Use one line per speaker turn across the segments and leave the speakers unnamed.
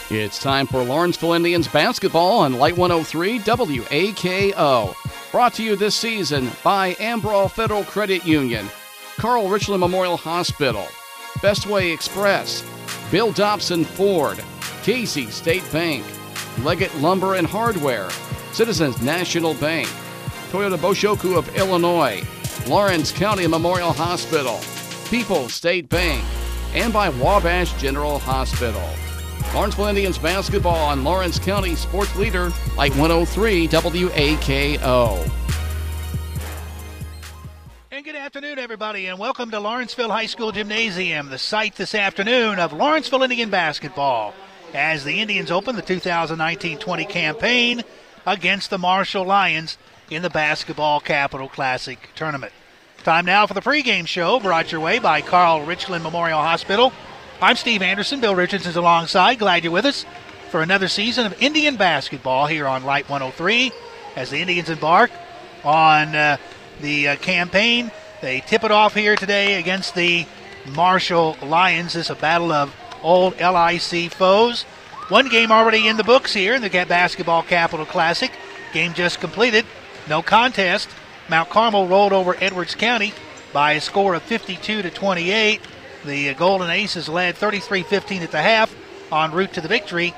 It's time for Lawrenceville Indians basketball on Light 103 WAKO. Brought to you this season by Ambrol Federal Credit Union, Carl Richland Memorial Hospital, Bestway Express, Bill Dobson Ford, Casey State Bank, Leggett Lumber and Hardware, Citizens National Bank, Toyota Boshoku of Illinois, Lawrence County Memorial Hospital, People's State Bank, and by Wabash General Hospital. Lawrenceville Indians basketball on Lawrence County Sports Leader, Light 103 WAKO.
And good afternoon, everybody, and welcome to Lawrenceville High School Gymnasium, the site this afternoon of Lawrenceville Indian basketball, as the Indians open the 2019-20 campaign against the Marshall Lions in the Basketball Capital Classic Tournament. Time now for the pregame show, brought your way by Carl Richland Memorial Hospital. I'm Steve Anderson. Bill Richardson's alongside. Glad you're with us for another season of Indian basketball here on Light 103 as the Indians embark on the campaign. They tip it off here today against the Marshall Lions. This is a battle of old LIC foes. One game already in the books here in the Basketball Capital Classic. Game just completed. No contest. Mount Carmel rolled over Edwards County by a score of 52-28. The Golden Aces led 33-15 at the half, en route to the victory,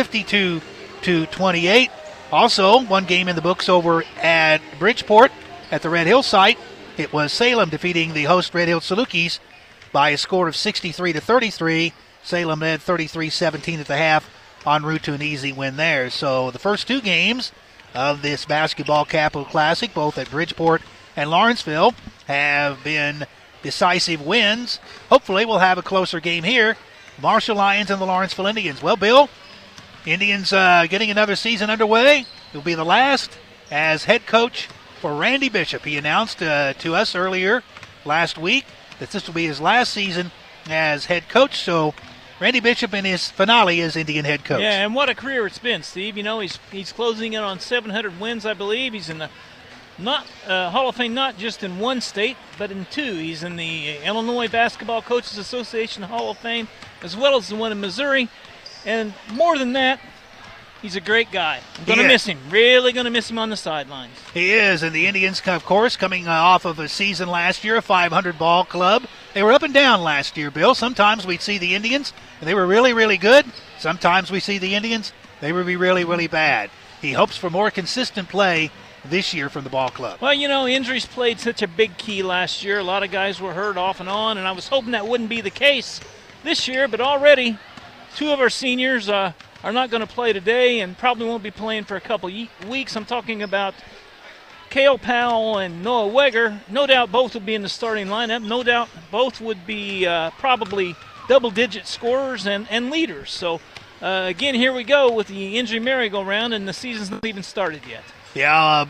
52-28. Also, one game in the books over at Bridgeport at the Red Hill site. It was Salem defeating the host Red Hill Salukis by a score of 63-33. Salem led 33-17 at the half, en route to an easy win there. So the first two games of this Basketball Capital Classic, both at Bridgeport and Lawrenceville, have been decisive wins. Hopefully we'll have a closer game here. Marshall Lions and the Lawrenceville Indians. Well, Bill, Indians getting another season underway. It'll be the last as head coach for Randy Bishop. He announced to us earlier last week that this will be his last season as head coach. So Randy Bishop in his finale as Indian head coach.
Yeah, and what a career it's been, Steve. You know, he's closing in on 700 wins, I believe. He's in the Hall of Fame not just in one state, but in two. He's in the Illinois Basketball Coaches Association Hall of Fame, as well as the one in Missouri. And more than that, he's a great guy. I'm going to miss him. Really going to miss him on the sidelines.
He is, and the Indians, of course, coming off of a season last year, a 500 ball club. They were up and down last year, Bill. Sometimes we'd see the Indians, and they were really, really good. Sometimes we see the Indians, they would be really, really bad. He hopes for more consistent play this year from the ball club.
Well, you know, injuries played such a big key last year. A lot of guys were hurt off and on, and I was hoping that wouldn't be the case this year, but already two of our seniors are not going to play today and probably won't be playing for a couple weeks. I'm talking about Cale Powell and Noah Weger. No doubt both will be in the starting lineup. No doubt both would be probably double-digit scorers and leaders. So, again, here we go with the injury merry-go-round, and the season's not even started yet.
Yeah,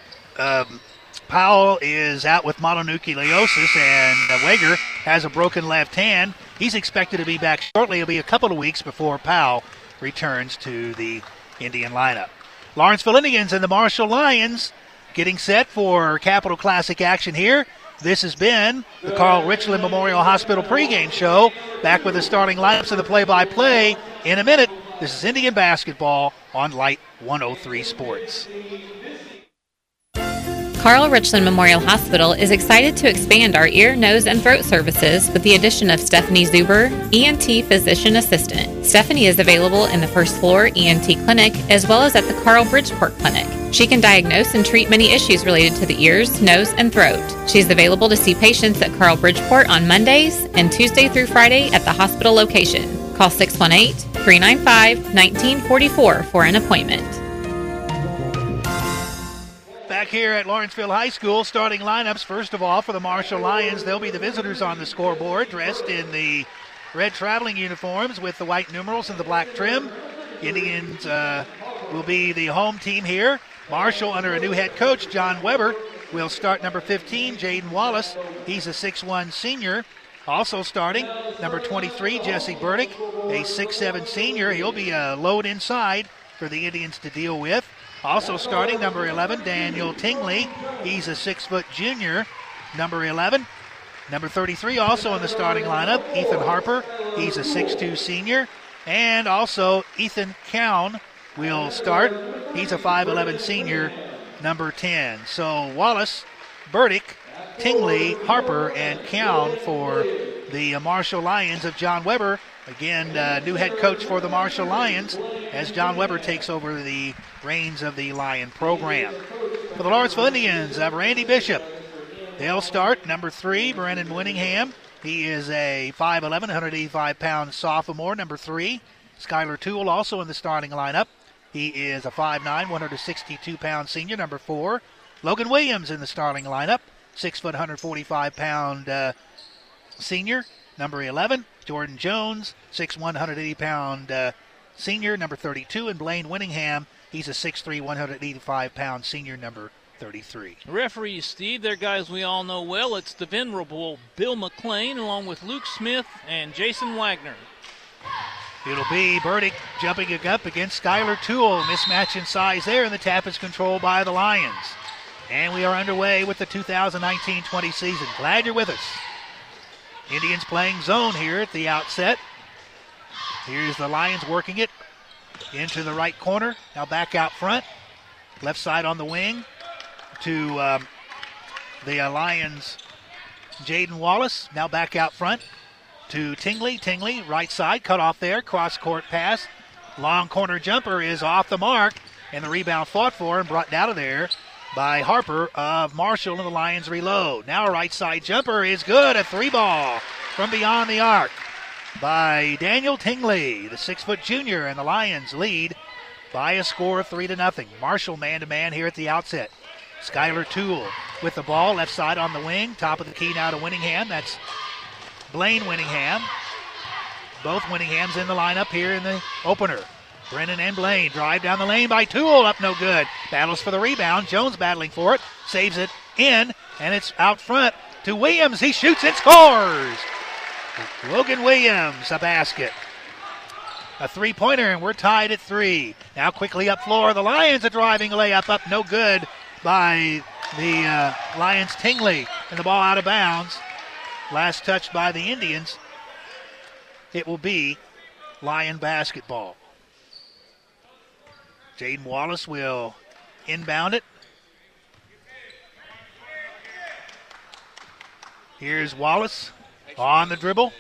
Powell is out with mononucleosis, and Weger has a broken left hand. He's expected to be back shortly. It'll be a couple of weeks before Powell returns to the Indian lineup. Lawrenceville Indians and the Marshall Lions getting set for Capital Classic action here. This has been the Carl Richland Memorial Hospital pregame show. Back with the starting lineups and the play-by-play in a minute. This is Indian basketball on Light 103 Sports.
Carl Richland Memorial Hospital is excited to expand our ear, nose, and throat services with the addition of Stephanie Zuber, ENT Physician Assistant. Stephanie is available in the first floor ENT clinic as well as at the Carl Bridgeport Clinic. She can diagnose and treat many issues related to the ears, nose, and throat. She's available to see patients at Carl Bridgeport on Mondays and Tuesday through Friday at the hospital location. Call 618-395-1944 for an appointment.
Back here at Lawrenceville High School, starting lineups, first of all, for the Marshall Lions. They'll be the visitors on the scoreboard, dressed in the red traveling uniforms with the white numerals and the black trim. Indians will be the home team here. Marshall, under a new head coach, John Weber, will start number 15, Jaden Wallace. He's a 6'1 senior. Also starting, number 23, Jesse Burdick, a 6'7 senior. He'll be a load inside for the Indians to deal with. Also starting, number 11, Daniel Tingley. He's a 6-foot junior, number 11. Number 33 also in the starting lineup, Ethan Harper. He's a 6'2 senior. And also Ethan Cowan will start. He's a 5'11 senior, number 10. So Wallace, Burdick, Tingley, Harper, and Cowan for the Marshall Lions of John Weber. Again, new head coach for the Marshall Lions as John Weber takes over the reins of the Lion program. For the Lawrenceville Indians of Randy Bishop, they'll start. Number 3, Brennan Winningham. He is a 5'11", 185-pound sophomore, number 3. Skylar Toole also in the starting lineup. He is a 5'9", 162-pound senior, number 4. Logan Williams in the starting lineup, 6 foot, 145-pound senior, number 11. Jordan Jones, 6'1", 180-pound senior, number 32. And Blaine Winningham, he's a 6'3", 185-pound senior, number 33.
Referees, Steve, they're guys we all know well. It's the venerable Bill McLean along with Luke Smith and Jason Wagner.
It'll be Burdick jumping up against Skylar Toole. Mismatch in size there, and the tap is controlled by the Lions. And we are underway with the 2019-20 season. Glad you're with us. Indians playing zone here at the outset. Here's the Lions working it into the right corner. Now back out front. Left side on the wing to the Lions' Jaden Wallace. Now back out front to Tingley. Tingley, right side, cut off there. Cross-court pass. Long corner jumper is off the mark. And the rebound fought for and brought out of there by Harper of Marshall, and the Lions reload. Now a right side jumper is good. A 3-ball from beyond the arc by Daniel Tingley, the 6-foot junior, and the Lions lead by a score of 3-0. Marshall man-to-man here at the outset. Skylar Toole with the ball, left side on the wing. Top of the key now to Winningham. That's Blaine Winningham. Both Winninghams in the lineup here in the opener. Brennan and Blaine drive down the lane by Toole, up no good. Battles for the rebound. Jones battling for it. Saves it in, and it's out front to Williams. He shoots and scores. Logan Williams, a basket. A three-pointer, and we're tied at 3. Now quickly up floor. The Lions a driving layup up no good by the Lions' Tingley. And the ball out of bounds. Last touch by the Indians. It will be Lion basketball. Jaden Wallace will inbound it. Here's Wallace on the dribble.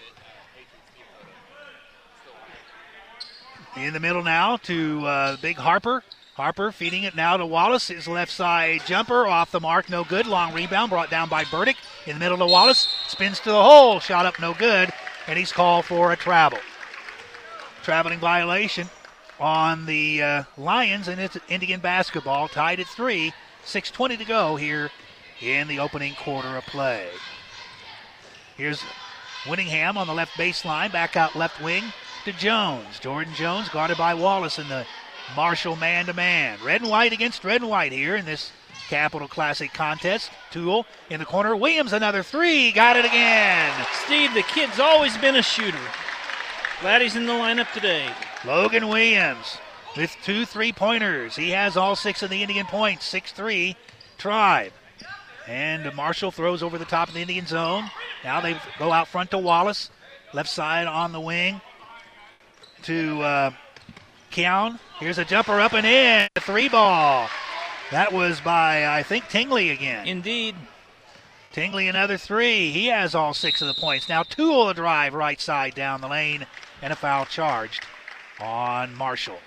In the middle now to big Harper. Harper feeding it now to Wallace. His left side jumper off the mark, no good. Long rebound brought down by Burdick. In the middle to Wallace. Spins to the hole. Shot up no good. And he's called for a travel. Traveling violation on the Lions, and it's Indian basketball tied at 3. 6:20 to go here in the opening quarter of play. Here's Winningham on the left baseline, back out left wing to Jones. Jordan Jones guarded by Wallace in the Marshall man-to-man. Red and white against red and white here in this Capital Classic contest. Toole in the corner. Williams another 3. Got it again.
Steve, the kid's always been a shooter. Glad he's in the lineup today.
Logan Williams with 2 3-pointers. He has all 6 of the Indian points. 6-3 Tribe. And Marshall throws over the top of the Indian zone. Now they go out front to Wallace. Left side on the wing to Keown. Here's a jumper up and in. A 3-ball. That was by, I think, Tingley again.
Indeed.
Tingley another 3. He has all 6 of the points. Now Toole a drive right side down the lane. And a foul charged on Marshall.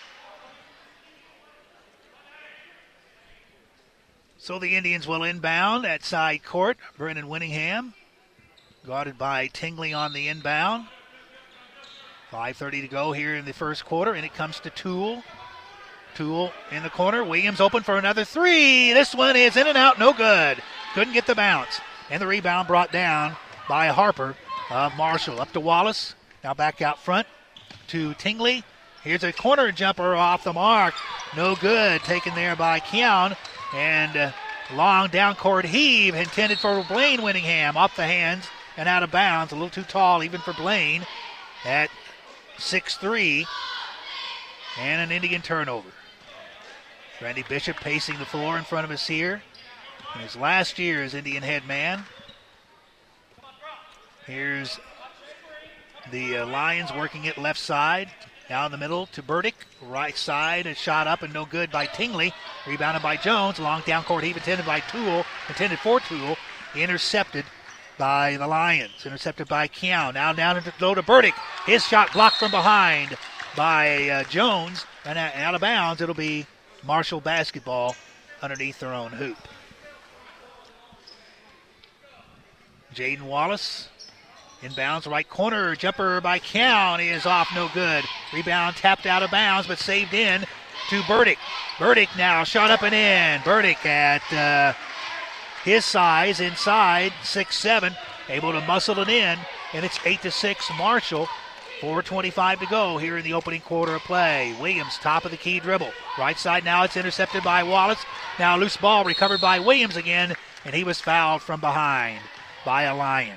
So the Indians will inbound at side court. Brennan Winningham guarded by Tingley on the inbound. 5:30 to go here in the first quarter, and it comes to Toole. Toole in the corner. Williams open for another 3. This one is in and out, no good. Couldn't get the bounce. And the rebound brought down by Harper of Marshall. Up to Wallace. Now back out front to Tingley. Here's a corner jumper off the mark. No good. Taken there by Keown. And long down court heave intended for Blaine Winningham. Off the hands and out of bounds. A little too tall even for Blaine at 6'3". And an Indian turnover. Randy Bishop pacing the floor in front of us here. In his last year as Indian head man. Here's The Lions working it left side. Down the middle to Burdick. Right side, a shot up and no good by Tingley. Rebounded by Jones. Long down court heave intended for Toole. Intercepted by the Lions. Intercepted by Keown. Now down low to Burdick. His shot blocked from behind by Jones. And out of bounds, it'll be Marshall basketball underneath their own hoop. Jaden Wallace inbounds right corner. Jumper by Keown. He is off, no good. Rebound tapped out of bounds, but saved in to Burdick. Burdick now shot up and in. Burdick at his size inside 6'7", able to muscle it in, and it's 8-6 Marshall. 4:25 to go here in the opening quarter of play. Williams, top of the key dribble. Right side now, it's intercepted by Wallace. Now loose ball recovered by Williams again, and he was fouled from behind by a Lion.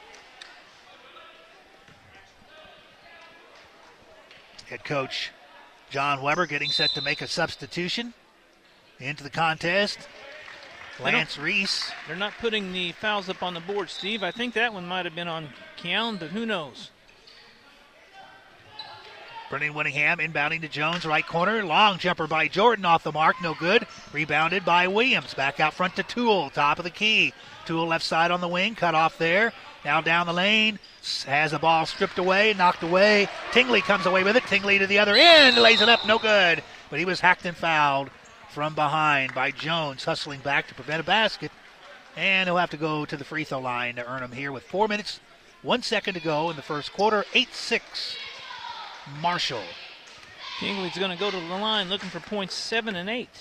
Head coach John Weber getting set to make a substitution into the contest. Lance Reese.
They're not putting the fouls up on the board, Steve. I think that one might have been on Keown, but who knows?
Brennan Winningham inbounding to Jones, right corner. Long jumper by Jordan, off the mark, no good. Rebounded by Williams. Back out front to Toole, top of the key. Toole left side on the wing, cut off there. Now down the lane, has the ball stripped away, knocked away. Tingley comes away with it. Tingley to the other end, lays it up, no good. But he was hacked and fouled from behind by Jones, hustling back to prevent a basket. And he'll have to go to the free throw line to earn them here with 4 minutes, 1 second to go in the first quarter. 8-6 Marshall.
Tingley's going to go to the line looking for points 7 and 8.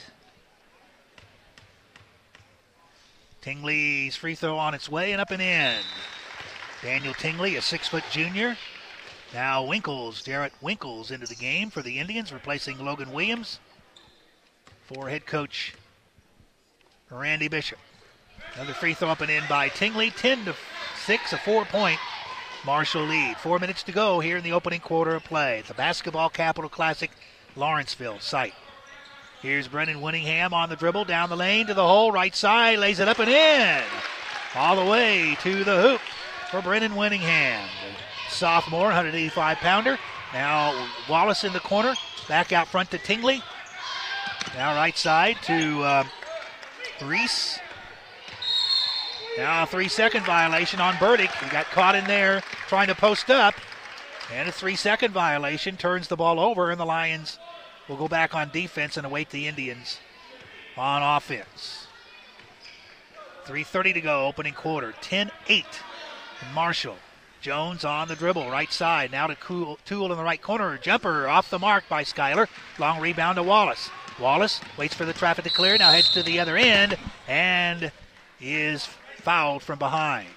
Tingley's free throw on its way and up and in. Daniel Tingley, a 6-foot junior. Now Jarrett Winkles into the game for the Indians, replacing Logan Williams for head coach Randy Bishop. Another free throw up and in by Tingley. 10-6, a 4-point Marshall lead. 4 minutes to go here in the opening quarter of play. The Basketball Capital Classic Lawrenceville site. Here's Brennan Winningham on the dribble, down the lane to the hole, right side, lays it up and in. All the way to the hoop for Brennan Winningham. Sophomore, 185-pounder. Now Wallace in the corner, back out front to Tingley. Now right side to Reese. Now a 3-second violation on Burdick. He got caught in there trying to post up. And a 3-second violation turns the ball over, and the Lions will go back on defense and await the Indians on offense. 3:30 to go, opening quarter. 10-8 Marshall. Jones on the dribble, right side. Now to Toole in the right corner. Jumper off the mark by Schuyler. Long rebound to Wallace. Wallace waits for the traffic to clear. Now heads to the other end and is fouled from behind.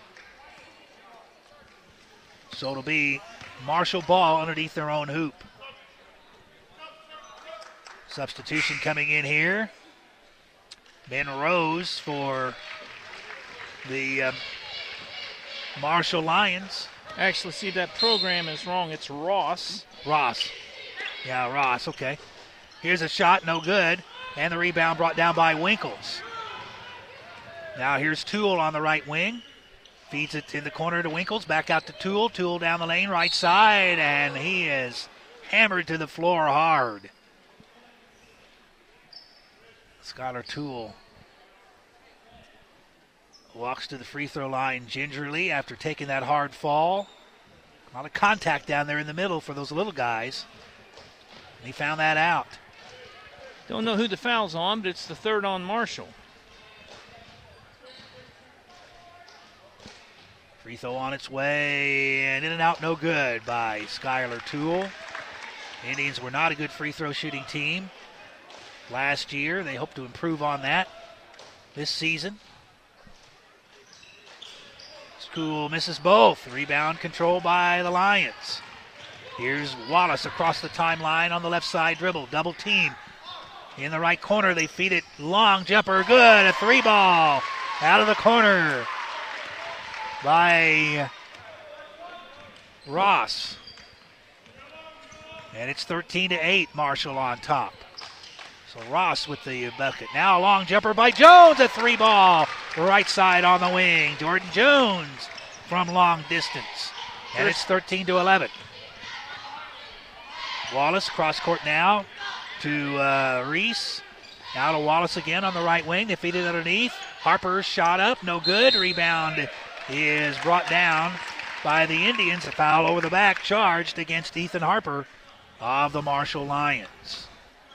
So it'll be Marshall ball underneath their own hoop. Substitution coming in here. Ben Rose for the Marshall Lions.
Actually, see, that program is wrong. It's Ross.
Yeah, Ross, okay. Here's a shot, no good. And the rebound brought down by Winkles. Now here's Toole on the right wing. Feeds it in the corner to Winkles. Back out to Toole. Toole down the lane, right side. And he is hammered to the floor hard. Skylar Toole walks to the free throw line gingerly after taking that hard fall. A lot of contact down there in the middle for those little guys. And he found that out.
Don't know who the foul's on, but it's the third on Marshall.
Free throw on its way, and in and out, no good by Skylar Toole. The Indians were not a good free throw shooting team last year. They hope to improve on that this season. Toole misses both. Rebound controlled by the Lions. Here's Wallace across the timeline on the left side dribble. Double team. In the right corner, they feed it. Long jumper, good. A 3-ball out of the corner by Ross. And it's 13-8, Marshall on top. So Ross with the bucket. Now a long jumper by Jones, a 3-ball. Right side on the wing. Jordan Jones from long distance And it's 13-11. Wallace cross court now to Reese. Now to Wallace again on the right wing. They feed it underneath. Harper's shot up, no good. Rebound is brought down by the Indians. A foul over the back charged against Ethan Harper of the Marshall Lions.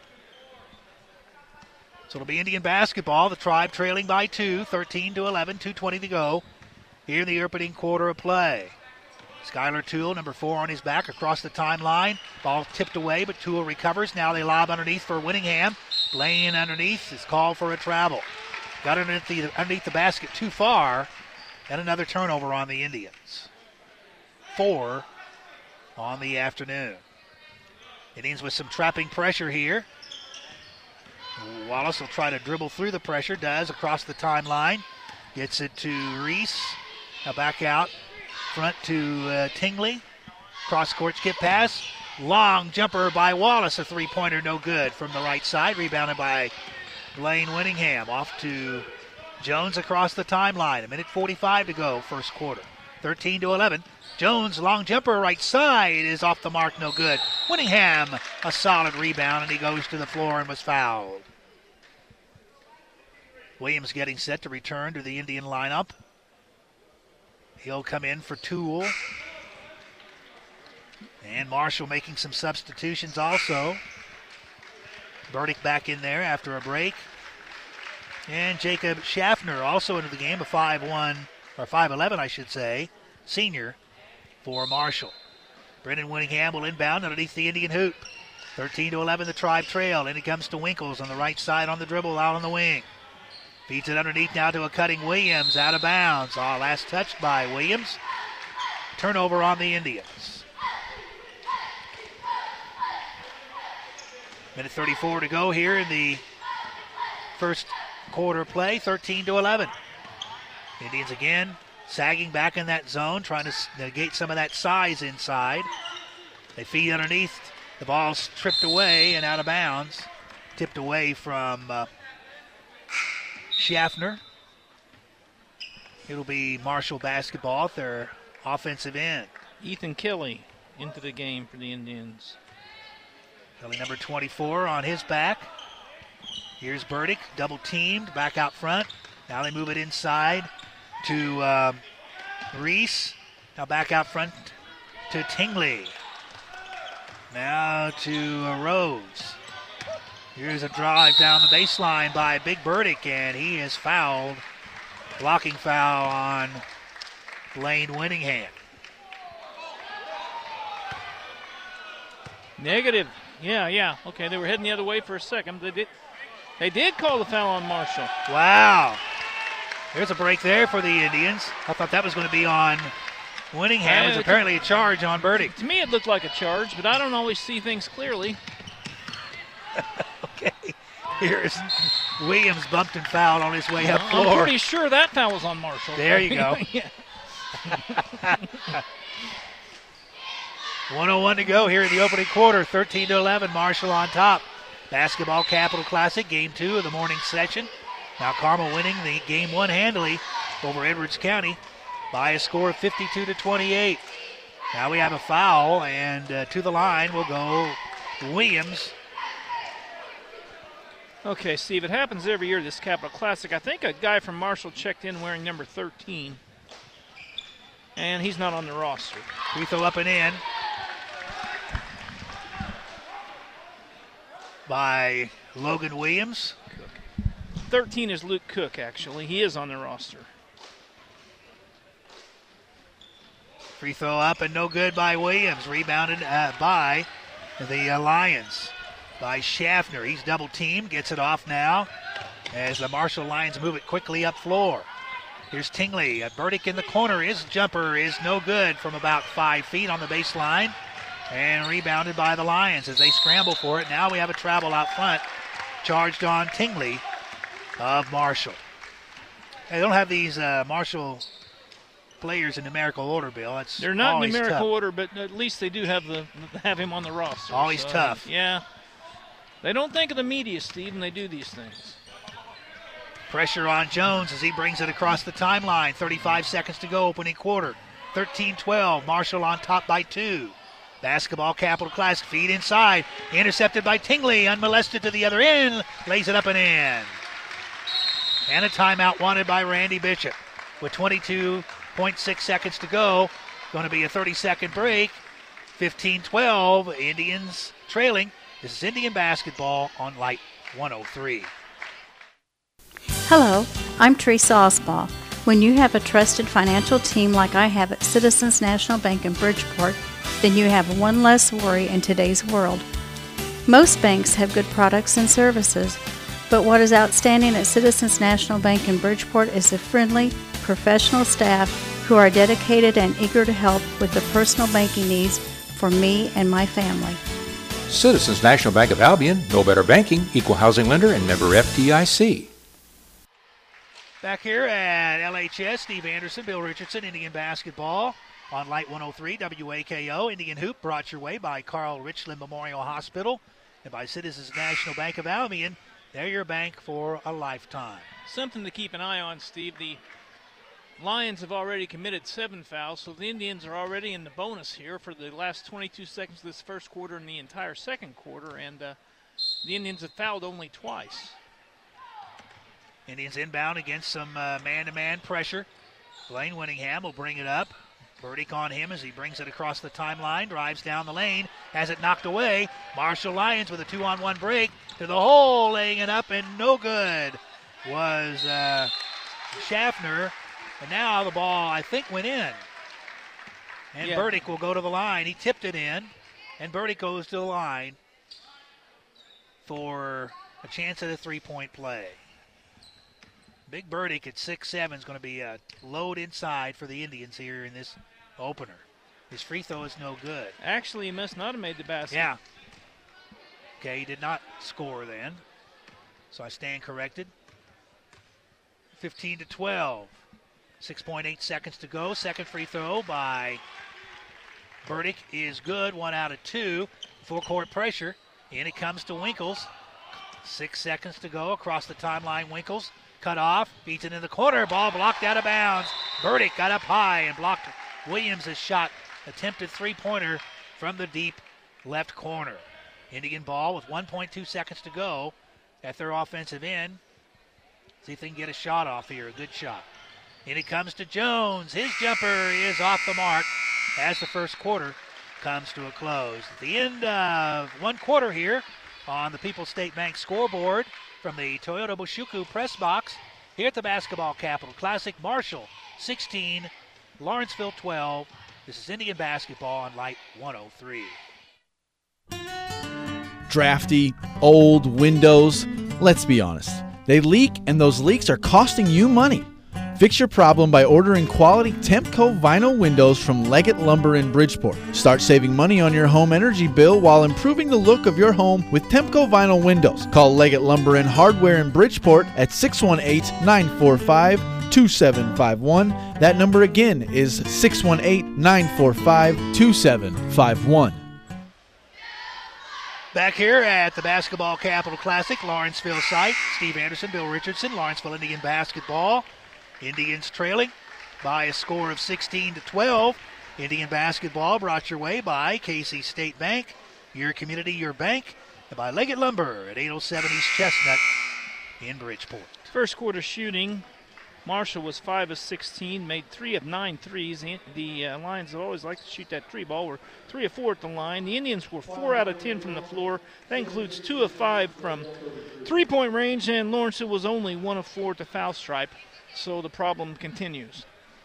So it'll be Indian basketball. The Tribe trailing by 2, 13-11, 2:20 to go here in the opening quarter of play. Skylar Toole, number 4 on his back across the timeline. Ball tipped away, but Toole recovers. Now they lob underneath for Winningham. Blaine underneath is called for a travel. Got underneath the basket too far, and another turnover on the Indians. 4 on the afternoon. Indians with some trapping pressure here. Wallace will try to dribble through the pressure, does across the timeline. Gets it to Reese. Now back out front to Tingley. Cross-court skip pass. Long jumper by Wallace. A three-pointer no good from the right side. Rebounded by Blaine Winningham. Off to Jones across the timeline. 1:45 to go first quarter. 13-11. Jones, long jumper right side is off the mark, no good. Winningham, a solid rebound, and he goes to the floor and was fouled. Williams getting set to return to the Indian lineup. He'll come in for Toole. And Marshall making some substitutions also. Burdick back in there after a break. And Jacob Schaffner also into the game, a 5'1", or 5'11", I should say, senior for Marshall. Brendan Winningham will inbound underneath the Indian hoop. 13-11, the Tribe trail. And he comes to Winkles on the right side on the dribble, out on the wing. Feeds it underneath now to a cutting Williams, out of bounds. Last touched by Williams. Turnover on the Indians. 1:34 to go here in the first quarter play, 13-11. Indians again sagging back in that zone, trying to negate some of that size inside. They feed underneath. The ball's tripped away and out of bounds. Tipped away from Schaffner. It'll be Marshall basketball at their offensive end.
Ethan Kelly into the game for the Indians.
Kelly number 24 on his back. Here's Burdick, double teamed, back out front. Now they move it inside to Reese. Now back out front to Tingley. Now to Rhodes. Here's a drive down the baseline by Big Burdick, and he is fouled. Blocking foul on Blaine Winningham.
Negative. Yeah. Okay, they were heading the other way for a second. They did call the foul on Marshall.
Wow. There's a break there for the Indians. I thought that was going to be on Winningham. It was apparently a charge on Burdick.
To me, it looked like a charge, but I don't always see things clearly.
Okay. Here's Williams bumped and fouled on his way up floor.
I'm pretty sure that foul was on Marshall.
There you go. 1:01 to go here in the opening quarter. 13-11, Marshall on top. Basketball Capital Classic, game 2 of the morning session. Now Carmel winning the game 1 handily over Edwards County by a score of 52-28. Now we have a foul, and to the line will go Williams.
Okay, Steve, it happens every year, this Capital Classic. I think a guy from Marshall checked in wearing number 13, and he's not on the roster.
Free throw up and in by Logan Williams.
13 is Luke Cook, actually. He is on the roster.
Free throw up and no good by Williams. Rebounded by the Lions. By Schaffner. He's double teamed. Gets it off now as the Marshall Lions move it quickly up floor. Here's Tingley. Burdick in the corner. His jumper is no good from about 5 feet on the baseline. And rebounded by the Lions as they scramble for it. Now we have a travel out front. Charged on Tingley of Marshall. They don't have these Marshall players in numerical order, Bill.
They're not in numerical
tough.
order, but at least they do have him on the roster.
Always tough.
Yeah. They don't think of the media, Steve, and they do these things.
Pressure on Jones as he brings it across the timeline. 35 seconds to go, opening quarter. 13-12. Marshall on top by 2. Basketball Capital Classic feed inside. Intercepted by Tingley. Unmolested to the other end. Lays it up and in. And a timeout wanted by Randy Bishop. With 22.6 seconds to go. Going to be a 30-second break. 15-12. Indians trailing. This is Indian basketball on Light 103.
Hello, I'm Teresa Osball. When you have a trusted financial team like I have at Citizens National Bank in Bridgeport, then you have one less worry in today's world. Most banks have good products and services, but what is outstanding at Citizens National Bank in Bridgeport is the friendly, professional staff who are dedicated and eager to help with the personal banking needs for me and my family.
Citizens National Bank of Albion, no better banking, equal housing lender, and member FDIC.
Back here at LHS, Steve Anderson, Bill Richardson, Indian basketball on Light 103, WAKO. Indian Hoop brought your way by Carl Richland Memorial Hospital and by Citizens National Bank of Albion. They're your bank for a lifetime.
Something to keep an eye on, Steve. The Lions have already committed 7 fouls, so the Indians are already in the bonus here for the last 22 seconds of this first quarter and the entire second quarter, and the Indians have fouled only twice.
Indians inbound against some man-to-man pressure. Blaine Winningham will bring it up. Burdick on him as he brings it across the timeline, drives down the lane, has it knocked away. Marshall Lions with a 2-on-1 break to the hole, laying it up, and no good was Schaffner. And now the ball, I think, went in. And Burdick will go to the line. He tipped it in, and Burdick goes to the line for a chance at a three-point play. Big Burdick at 6'7" is going to be a load inside for the Indians here in this opener. His free throw is no good.
Actually, he must not have made the basket.
Yeah. Okay, he did not score then. So I stand corrected. 15-12. 6.8 seconds to go. Second free throw by Burdick is good. 1 out of 2. Full court pressure. In it comes to Winkles. 6 seconds to go. Across the timeline, Winkles. Cut off, beats it in the corner, ball blocked out of bounds. Burdick got up high and blocked Williams' shot, attempted three-pointer from the deep left corner. Indian ball with 1.2 seconds to go at their offensive end. See if they can get a shot off here, a good shot. And it comes to Jones. His jumper is off the mark as the first quarter comes to a close. At the end of one quarter here on the People's State Bank scoreboard, from the Toyota Bushuku press box here at the Basketball Capital Classic, Marshall 16, Lawrenceville 12. This is Indian basketball on Light 103.
Drafty, old windows, let's be honest, they leak, and those leaks are costing you money. Fix your problem by ordering quality Tempco vinyl windows from Leggett Lumber in Bridgeport. Start saving money on your home energy bill while improving the look of your home with Tempco vinyl windows. Call Leggett Lumber and Hardware in Bridgeport at 618-945-2751. That number again is 618-945-2751.
Back here at the Basketball Capital Classic, Lawrenceville site, Steve Anderson, Bill Richardson, Lawrenceville Indian basketball. Indians trailing by a score of 16-12. Indian basketball brought your way by Casey State Bank, your community, your bank, and by Leggett Lumber at 807 East Chestnut in Bridgeport.
First quarter shooting, Marshall was 5 of 16, made 3 of 9 threes. The Lions have always liked to shoot that three ball. We're 3 of 4 at the line. The Indians were 4 out of 10 from the floor. That includes 2 of 5 from three-point range, and Lawrenceville was only 1 of 4 at the foul stripe. So the problem continues.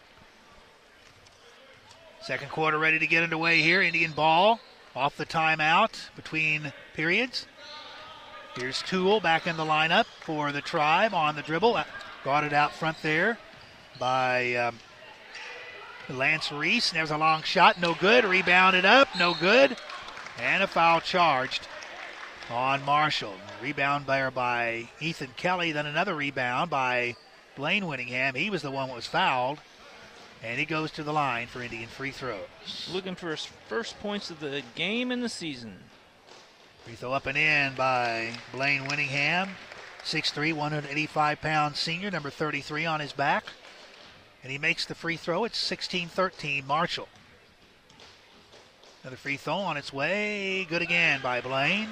Second quarter ready to get underway here. Indian ball off the timeout between periods. Here's Toole back in the lineup for the Tribe on the dribble. Brought it out front there by Lance Reese. There's a long shot, no good. Rebounded up, no good. And a foul charged on Marshall. Rebound there by Ethan Kelly, then another rebound by Blaine Winningham. He was the one that was fouled. And he goes to the line for Indian free throws.
Looking for his first points of the game and the season.
Free throw up and in by Blaine Winningham. 6'3", 185-pound senior, number 33 on his back. and he makes the free throw. It's 16-13 Marshall. Another free throw on its way. Good again by Blaine.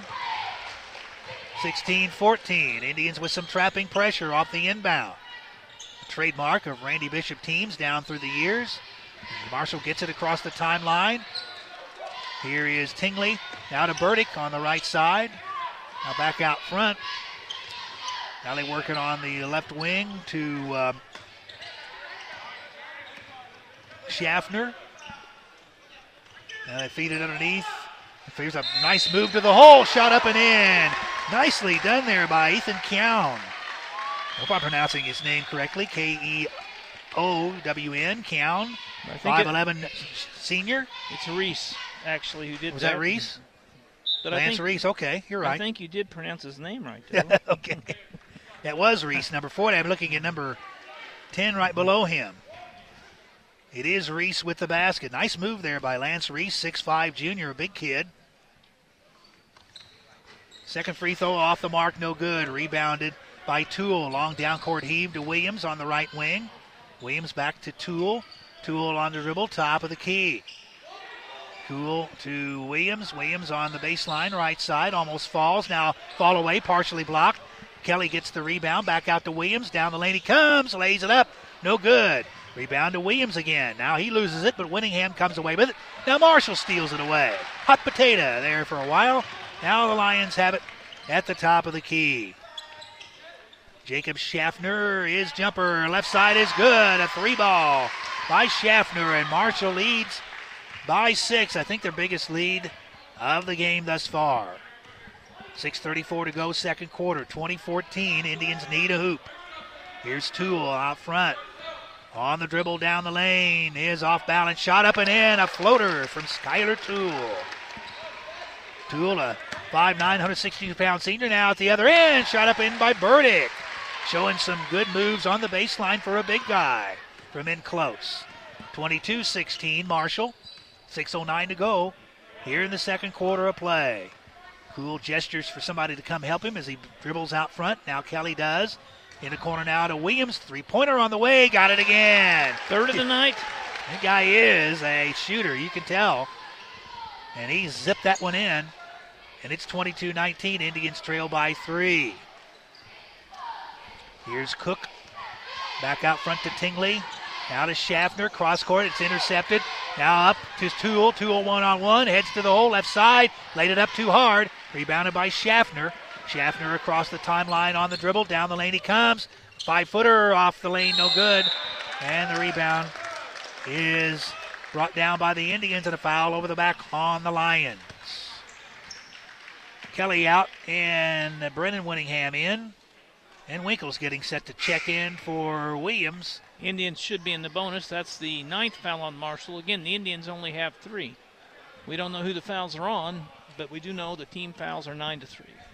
16-14. Indians with some trapping pressure off the inbound. A trademark of Randy Bishop teams down through the years. Marshall gets it across the timeline. Here is Tingley. Now to Burdick on the right side. Now back out front. Now they working on the left wing to Schaffner. Now they feed it underneath. Here's a nice move to the hole. Shot up and in. Nicely done there by Ethan Keown. I hope I'm pronouncing his name correctly. Keown. Keown. 5'11" senior.
It's Reese, actually, who did
Was that Reese?
But
Lance Reese. Okay, you're right.
I think you did pronounce his name right there.
Okay. That was Reese, number 40. I'm looking at number 10 right below him. It is Reese with the basket. Nice move there by Lance Reese, 6'5" junior, a big kid. Second free throw off the mark, no good. Rebounded by Toole. Long down court heave to Williams on the right wing. Williams back to Toole. Toole on the dribble, top of the key. Toole to Williams. Williams on the baseline, right side, almost falls. Now fall away, partially blocked. Kelly gets the rebound, back out to Williams. Down the lane he comes, lays it up. No good. Rebound to Williams again. Now he loses it, but Winningham comes away with it. Now Marshall steals it away. Hot potato there for a while. Now the Lions have it at the top of the key. Jacob Schaffner, his jumper, left side is good. A 3-ball by Schaffner, and Marshall leads by 6. I think their biggest lead of the game thus far. 6:34 to go, second quarter. 2014, Indians need a hoop. Here's Toole out front. On the dribble down the lane. His off-balance shot up and in. A floater from Skylar Toole. Toole, a 5'9", 162-pound senior, now at the other end. Shot up in by Burdick. Showing some good moves on the baseline for a big guy from in close. 22-16 Marshall. 6:09 to go here in the second quarter of play. Cool gestures for somebody to come help him as he dribbles out front. Now Kelly does. In the corner now to Williams. Three-pointer on the way. Got it again.
Third of the night.
That guy is a shooter, you can tell. And he zipped that one in. And it's 22-19. Indians trail by 3. Here's Cook. Back out front to Tingley. Now to Schaffner. Cross court. It's intercepted. Now up to Toole. Toole one-on-one. Heads to the hole. Left side. Laid it up too hard. Rebounded by Schaffner. Schaffner across the timeline on the dribble. Down the lane he comes. 5-footer off the lane. No good. And the rebound is brought down by the Indians, and a foul over the back on the Lions. Kelly out and Brennan Winningham in. And Winkle's getting set to check in for Williams.
Indians should be in the bonus. That's the 9th foul on Marshall. Again, the Indians only have 3. We don't know who the fouls are on, but we do know the team fouls are 9-3.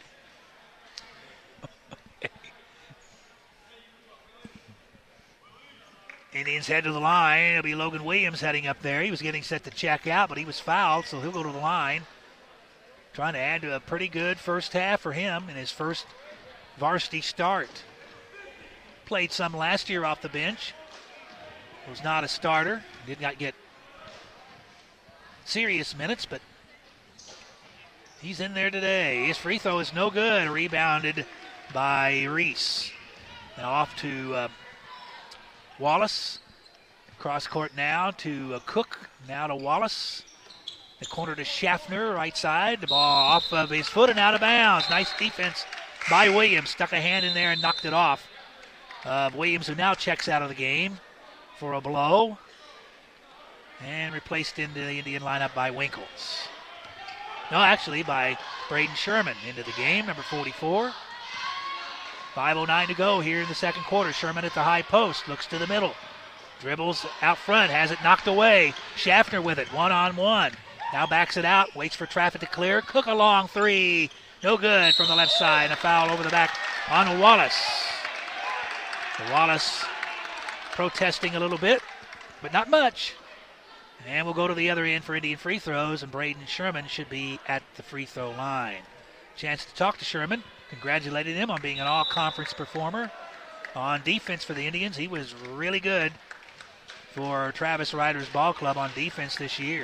Indians head to the line. It'll be Logan Williams heading up there. He was getting set to check out, but he was fouled, so he'll go to the line. Trying to add to a pretty good first half for him in his first varsity start. Played some last year off the bench. Was not a starter. Did not get serious minutes, but he's in there today. His free throw is no good. Rebounded by Reese. Now off to Wallace. Cross court now to Cook. Now to Wallace. The corner to Schaffner, right side. The ball off of his foot and out of bounds. Nice defense by Williams. Stuck a hand in there and knocked it off. Williams, who now checks out of the game for a blow. And replaced into the Indian lineup by Winkles. No, actually by Braden Sherman into the game, number 44. 5:09 to go here in the second quarter. Sherman at the high post, looks to the middle. Dribbles out front, has it knocked away. Schaffner with it, one-on-one. Now backs it out, waits for traffic to clear. Cook a long three. No good from the left side. And a foul over the back on Wallace. Wallace protesting a little bit, but not much. And we'll go to the other end for Indian free throws, and Braden Sherman should be at the free throw line. Chance to talk to Sherman. Congratulated him on being an all-conference performer. On defense for the Indians, he was really good for Travis Riders Ball Club on defense this year.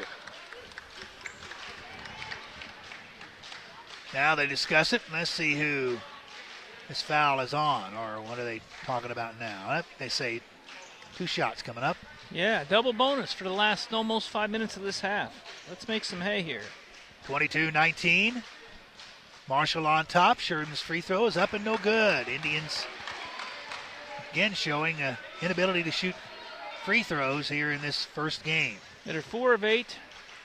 Now they discuss it. Let's see who this foul is on, or what are they talking about now? They say 2 shots coming up.
Yeah, double bonus for the last almost 5 minutes of this half. Let's make some hay here.
22-19. Marshall on top. Sherman's free throw is up and no good. Indians again showing an inability to shoot free throws here in this first game.
They're 4 of 8.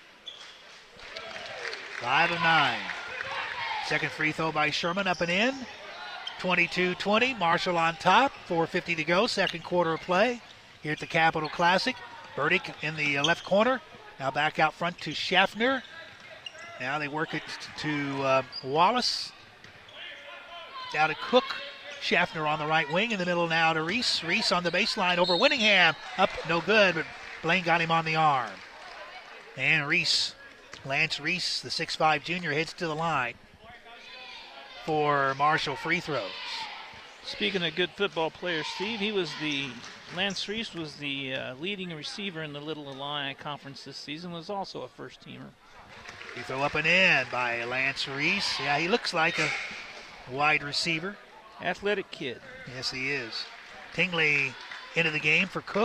5 of 9. Second free throw by Sherman up and in. 22-20. Marshall on top. 4:50 to go. Second quarter of play here at the Capital Classic. Burdick in the left corner. Now back out front to Schaffner. Now they work it to Wallace. Down to Cook. Schaffner on the right wing. In the middle now to Reese. Reese on the baseline over Winningham. Up, no good, but Blaine got him on the arm. And Reese, Lance Reese, the 6'5 junior, heads to the line for Marshall free throws.
Speaking of good football players, Steve, Lance Reese was the leading receiver in the Little Illini Conference this season, was also a first-teamer.
Free throw up and in by Lance Reese. Yeah, he looks like a wide receiver.
Athletic kid.
Yes, he is. Tingley into the game for Cook.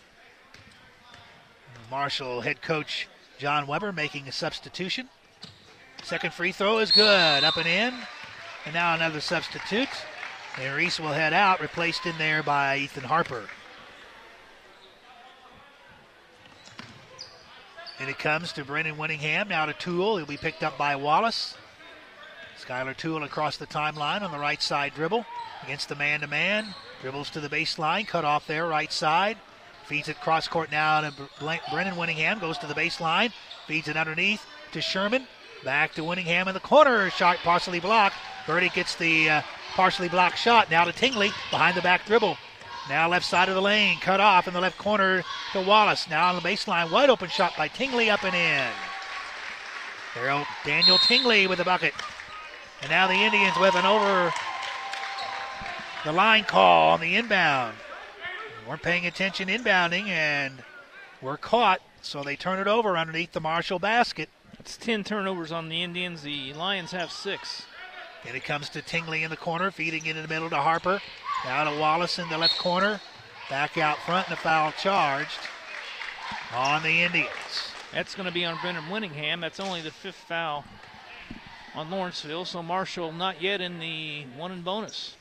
Marshall head coach John Weber making a substitution. Second free throw is good. Up and in. And now another substitute. And Reese will head out, replaced in there by Ethan Harper. And it comes to Brennan Winningham. Now to Toole. He'll be picked up by Wallace. Skylar Toole across the timeline on the right side dribble. Against the man-to-man. Dribbles to the baseline. Cut off there, right side. Feeds it cross court now to Brennan Winningham. Goes to the baseline. Feeds it underneath to Sherman. Back to Winningham in the corner. Shot partially blocked. Burdick gets the partially blocked shot. Now to Tingley. Behind the back dribble. Now left side of the lane. Cut off in the left corner to Wallace. Now on the baseline. Wide open shot by Tingley up and in. There, Daniel Tingley with the bucket. And now the Indians with an over the line call on the inbound. Weren't paying attention inbounding and were caught. So they turn it over underneath the Marshall basket.
It's 10 turnovers on the Indians. The Lions have 6.
And it comes to Tingley in the corner, feeding it in the middle to Harper. Now to Wallace in the left corner. Back out front and a foul charged on the Indians.
That's going to be on Brennan Winningham. That's only the 5th foul on Lawrenceville. So Marshall not yet in the 1 and bonus.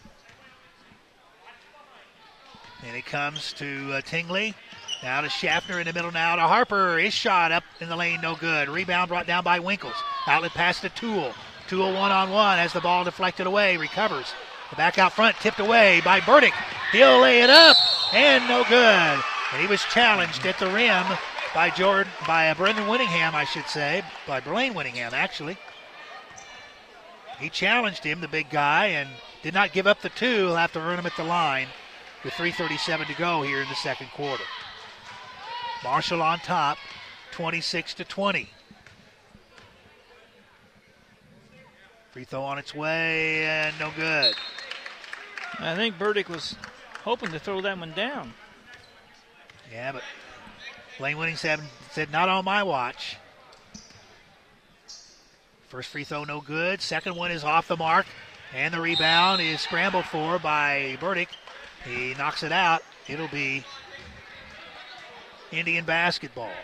And it comes to Tingley. Now to Schaffner in the middle now to Harper. His shot up in the lane, no good. Rebound brought down by Winkles. Outlet pass to Toole. Toole one-on-one has the ball deflected away, recovers. The back out front tipped away by Burdick. He'll lay it up and no good. And he was challenged at the rim by Brendan Winningham, I should say. By Blaine Winningham, actually. He challenged him, the big guy, and did not give up the 2. He'll have to earn him at the line with 3:37 to go here in the second quarter. Marshall on top, 26-20. Free throw on its way and no good.
I think Burdick was hoping to throw that one down.
Yeah, but Blaine Winningham said not on my watch. First free throw no good. Second one is off the mark. And the rebound is scrambled for by Burdick. He knocks it out. It'll be Indian basketball.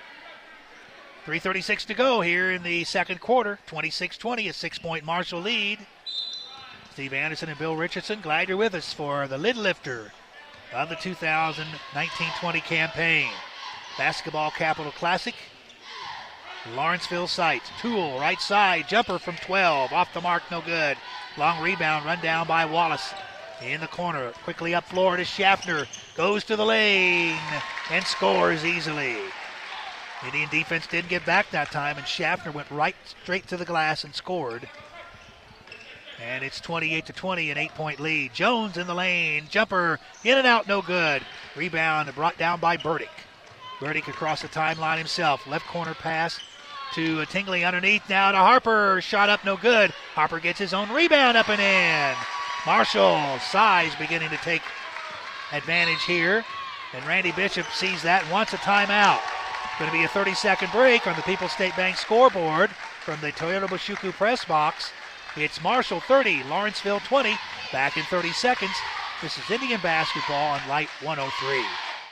3:36 to go here in the second quarter. 26-20, a 6-point Marshall lead. Steve Anderson and Bill Richardson, glad you're with us for the lid lifter of the 2019-20 campaign. Basketball Capital Classic, Lawrenceville site. Toole, right side, jumper from 12, off the mark, no good. Long rebound, run down by Wallace. In the corner, quickly up floor to Schaffner. Goes to the lane and scores easily. Indian defense didn't get back that time, and Schaffner went right straight to the glass and scored. And it's 28-20, an 8-point lead. Jones in the lane, jumper, in and out, no good. Rebound brought down by Burdick. Burdick across the timeline himself. Left corner pass to Tingley underneath, now to Harper. Shot up, no good. Harper gets his own rebound up and in. Marshall, size beginning to take advantage here. And Randy Bishop sees that and wants a timeout. Going to be a 30-second break on the People's State Bank scoreboard from the Toyota Bashuku press box. It's Marshall 30, Lawrenceville 20. Back in 30 seconds. This is Indian basketball on Light 103.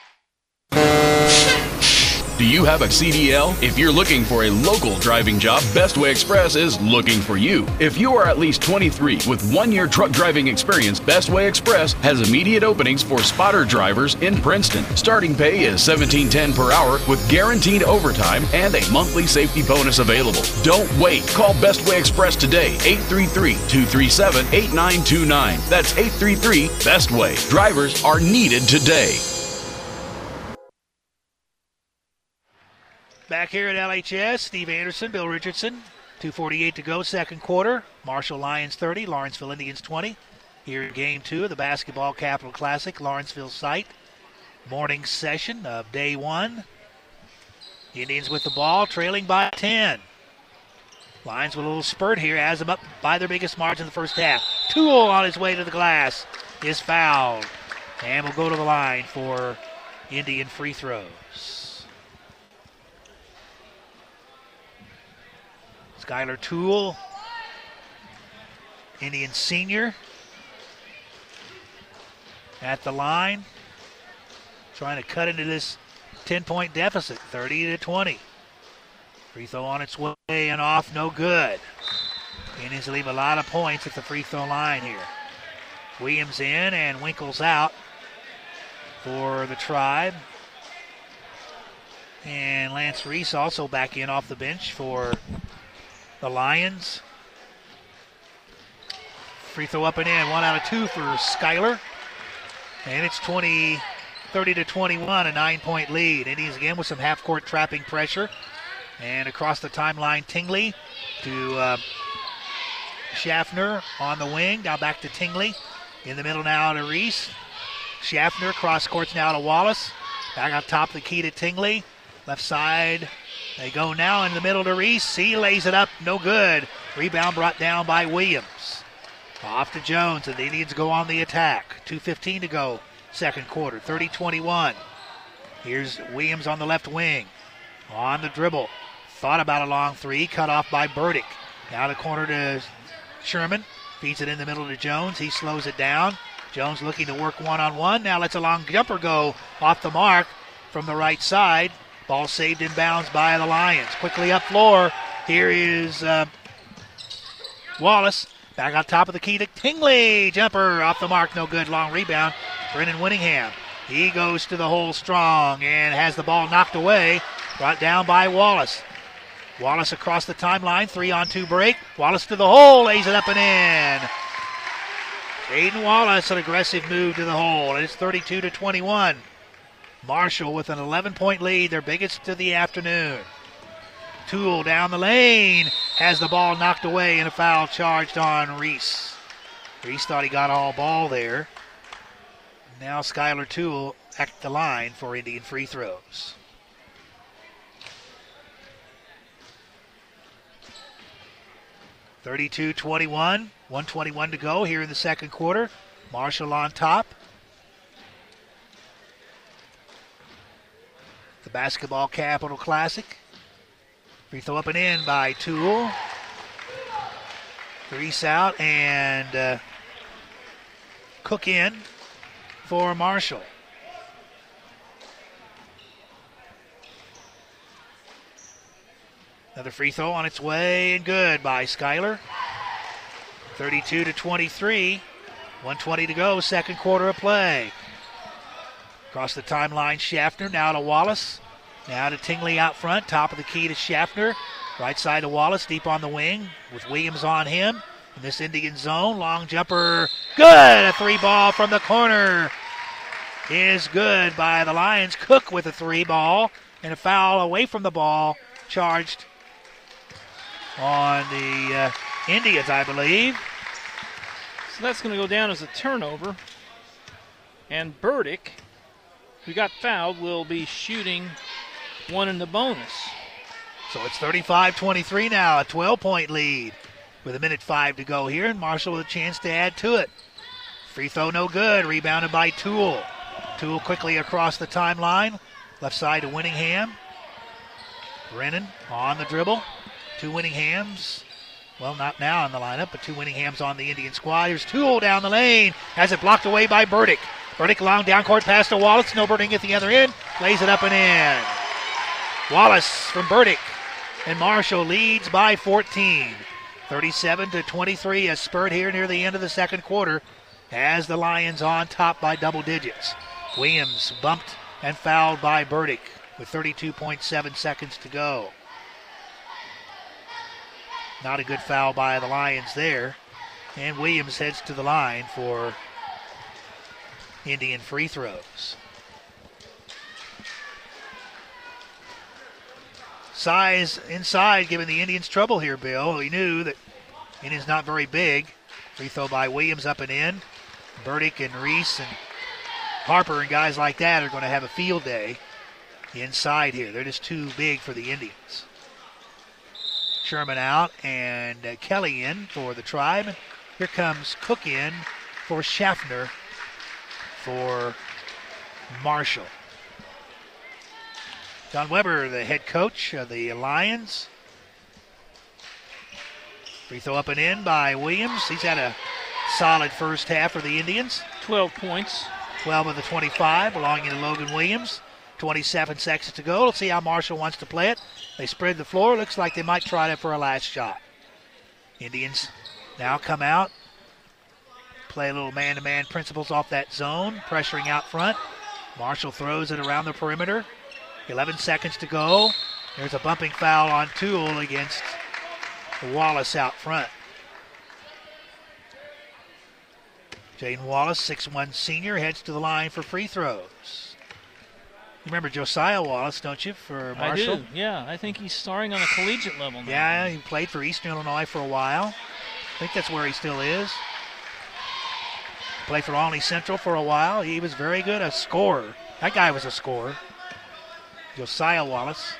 Do you have a CDL? If you're looking for a local driving job, Bestway Express is looking for you. If you are at least 23 with 1 year truck driving experience, Bestway Express has immediate openings for spotter drivers in Princeton. Starting pay is $17.10 per hour with guaranteed overtime and a monthly safety bonus available. Don't wait. Call Bestway Express today, 833-237-8929. That's 833-BESTWAY. Drivers are needed today.
Back here at LHS, Steve Anderson, Bill Richardson, 2:48 to go, second quarter. Marshall Lions 30, Lawrenceville Indians 20. Here in Game 2 of the Basketball Capital Classic, Lawrenceville site. Morning session of day 1. The Indians with the ball, trailing by 10. Lions with a little spurt here, has them up by their biggest margin in the first half. Toole on his way to the glass is fouled and will go to the line for Indian free throws. Skylar Toole, Indian senior, at the line, trying to cut into this 10-point deficit, 30-20. Free throw on its way and off, no good. Indians leave a lot of points at the free throw line here. Williams in and Winkles out for the Tribe. And Lance Reese also back in off the bench for the Lions. Free throw up and in, 1 out of 2 for Skylar. And it's 30-21, a 9-point lead. Indians again with some half-court trapping pressure. And across the timeline, Tingley to Schaffner on the wing. Now back to Tingley. In the middle now to Reese. Schaffner cross courts now to Wallace. Back on top of the key to Tingley. Left side. They go now in the middle to Reese. He lays it up, no good. Rebound brought down by Williams. Off to Jones, and the Indians go on the attack. 2:15 to go, second quarter, 30-21. Here's Williams on the left wing. On the dribble. Thought about a long three, cut off by Burdick. Now the corner to Sherman. Feeds it in the middle to Jones. He slows it down. Jones looking to work one-on-one. Now lets a long jumper go off the mark from the right side. Ball saved in bounds by the Lions. Quickly up floor. Here is Wallace. Back on top of the key to Tingley. Jumper off the mark. No good. Long rebound. Brennan Winningham. He goes to the hole strong and has the ball knocked away. Brought down by Wallace. Wallace across the timeline. 3-on-2 break. Wallace to the hole. Lays it up and in. Aiden Wallace, an aggressive move to the hole. And it's 32-21. Marshall with an 11-point lead, their biggest of the afternoon. Toole down the lane, has the ball knocked away and a foul charged on Reese. Reese thought he got all ball there. Now Skylar Toole at the line for Indian free throws. (32-21), 1:21 to go here in the second quarter. Marshall on top. The Basketball Capital Classic. Free throw up and in by Toole. Reese out and Cook in for Marshall. Another free throw on its way and good by Skylar. 32-23. 1:20 to go, second quarter of play. Across the timeline, Schaffner now to Wallace. Now to Tingley out front, top of the key to Schaffner. Right side to Wallace, deep on the wing with Williams on him. In this Indian zone, long jumper, good! A 3-ball from the corner is good by the Lions. Cook with a 3-ball and a foul away from the ball charged on the Indians, I believe.
So that's going to go down as a turnover. And Burdick, who got fouled, will be shooting one in the bonus.
So it's 35-23 now, a 12-point lead with 1:05 to go here, and Marshall with a chance to add to it. Free throw no good, rebounded by Toole. Toole quickly across the timeline. Left side to Winningham. Brennan on the dribble. 2 Winninghams. Well, not now in the lineup, but 2 Winninghams on the Indian squad. Here's Toole down the lane. Has it blocked away by Burdick. Burdick long down court pass to Wallace. No Burdick at the other end. Lays it up and in. Wallace from Burdick. And Marshall leads by 14. 37-23, a spurt here near the end of the second quarter as the Lions on top by double digits. Williams bumped and fouled by Burdick with 32.7 seconds to go. Not a good foul by the Lions there. And Williams heads to the line for Indian free throws. Size inside giving the Indians trouble here, Bill. We knew that Indians not very big. Free throw by Williams up and in. Burdick and Reese and Harper and guys like that are going to have a field day inside here. They're just too big for the Indians. Sherman out and Kelly in for the Tribe. Here comes Cook in for Schaffner for Marshall. John Weber, the head coach of the Lions. Free throw up and in by Williams. He's had a solid first half for the Indians.
12 points.
12 of the 25 belonging to Logan Williams. 27 seconds to go. Let's see how Marshall wants to play it. They spread the floor. Looks like they might try it for a last shot. Indians now come out. Play a little man-to-man principles off that zone. Pressuring out front. Marshall throws it around the perimeter. 11 seconds to go. There's a bumping foul on Toole against Wallace out front. Jaden Wallace, 6'1" senior, heads to the line for free throws. You remember Josiah Wallace, don't you, for Marshall?
I do, yeah. I think he's starring on a collegiate level now.
Yeah, he played for Eastern Illinois for a while. I think that's where he still is. Played for Olney Central for a while. He was very good, a scorer. That guy was a scorer. Josiah Wallace.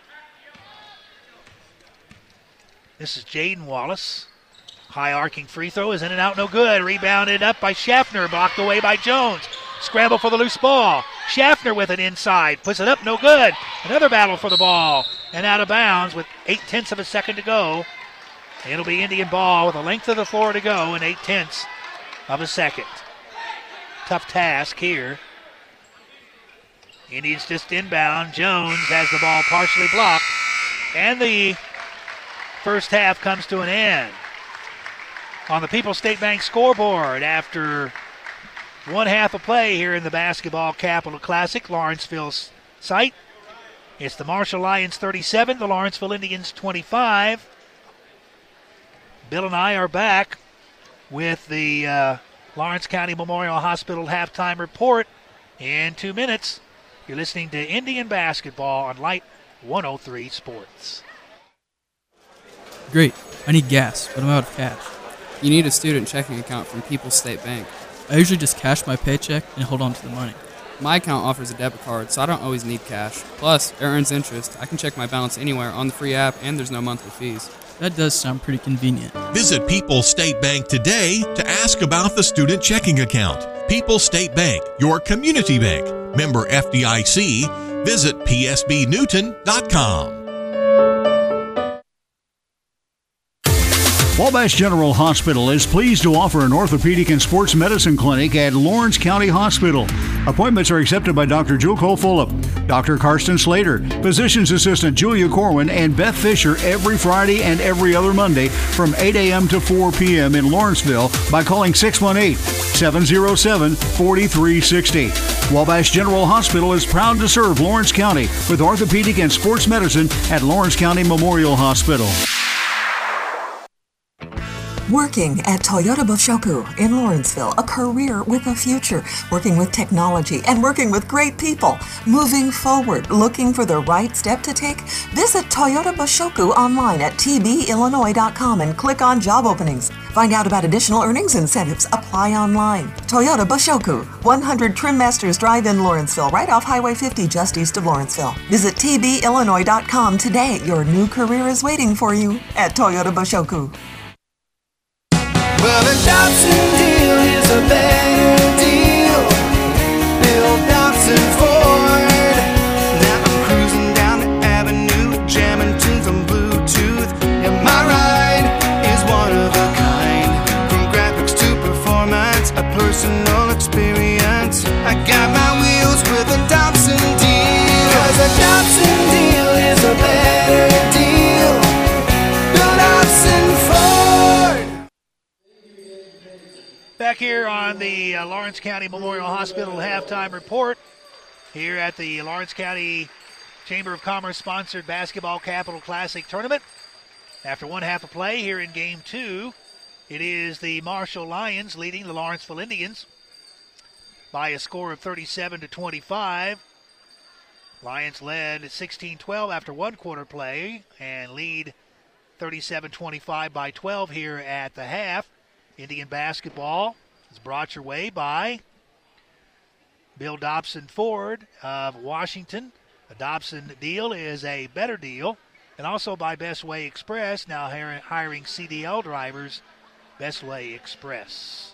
This is Jaden Wallace. High arcing free throw is in and out, no good. Rebounded up by Schaffner, blocked away by Jones. Scramble for the loose ball. Schaffner with it inside, puts it up, no good. Another battle for the ball, and out of bounds with 0.8 of a second to go. It'll be Indian ball with a length of the floor to go in 0.8 of a second. Tough task here. Indians just inbound. Jones has the ball partially blocked, and the first half comes to an end. On the People's State Bank scoreboard, after one half of play here in the Basketball Capital Classic, Lawrenceville's site, it's the Marshall Lions 37, the Lawrenceville Indians 25. Bill and I are back with the Lawrence County Memorial Hospital halftime report in 2 minutes. You're listening to Indian Basketball on Light 103 Sports.
Great. I need gas, but I'm out of cash.
You need a student checking account from People's State Bank.
I usually just cash my paycheck and hold on to the money.
My account offers a debit card, so I don't always need cash. Plus, it earns interest. I can check my balance anywhere on the free app, and there's no monthly fees.
That does sound pretty convenient.
Visit People's State Bank today to ask about the student checking account. People's State Bank, your community bank. Member FDIC. Visit psbnewton.com.
Wabash General Hospital is pleased to offer an orthopedic and sports medicine clinic at Lawrence County Hospital. Appointments are accepted by Dr. Jewel Cole Fulop, Dr. Karsten Slater, Physician's Assistant Julia Corwin, and Beth Fisher every Friday and every other Monday from 8 a.m. to 4 p.m. in Lawrenceville by calling 618-707-4360. Wabash General Hospital is proud to serve Lawrence County with orthopedic and sports medicine at Lawrence County Memorial Hospital.
Working at Toyota Boshoku in Lawrenceville, a career with a future, working with technology and working with great people. Moving forward, looking for the right step to take? Visit Toyota Boshoku online at tbillinois.com and click on job openings. Find out about additional earnings incentives. Apply online. Toyota Boshoku, 100 Trim Masters Drive in Lawrenceville, right off Highway 50 just east of Lawrenceville. Visit tbillinois.com today. Your new career is waiting for you at Toyota Boshoku.
Well, a Dobson deal is a better deal. Bill Dobson Ford. Now I'm cruising down the avenue, jamming tunes on Bluetooth. And my ride is one of a kind. From graphics to performance, a personal experience. I got my wheels with a Dobson deal. 'Cause a Dobson deal is a better deal. The Dobson Ford.
Back here on the Lawrence County Memorial Hospital halftime report here at the Lawrence County Chamber of Commerce sponsored Basketball Capital Classic Tournament. After one half of play here in Game 2, it is the Marshall Lions leading the Lawrenceville Indians by a score of 37-25. Lions led at 16-12 after one quarter play and lead 37-25 by 12 here at the half. Indian basketball is brought your way by Bill Dobson Ford of Washington. A Dobson deal is a better deal. And also by Best Way Express, now hiring CDL drivers. Best Way Express.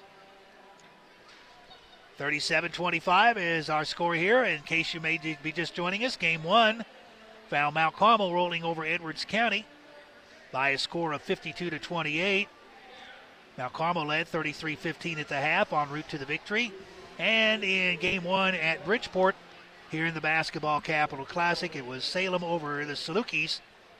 37-25 is our score here. In case you may be just joining us, Game 1 found Mount Carmel rolling over Edwards County by a score of 52-28. Mount Carmel led 33-15 at the half, en route to the victory. And in Game 1 at Bridgeport, here in the Basketball Capital Classic, it was Salem over the Salukis,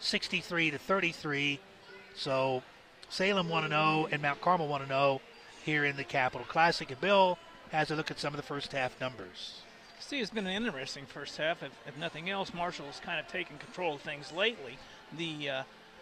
63-33. So Salem 1-0 and Mount Carmel 1-0 here in the Capital Classic. And Bill has a look at some of the first half numbers.
See, it's been an interesting first half. If nothing else, Marshall has kind of taken control of things lately. The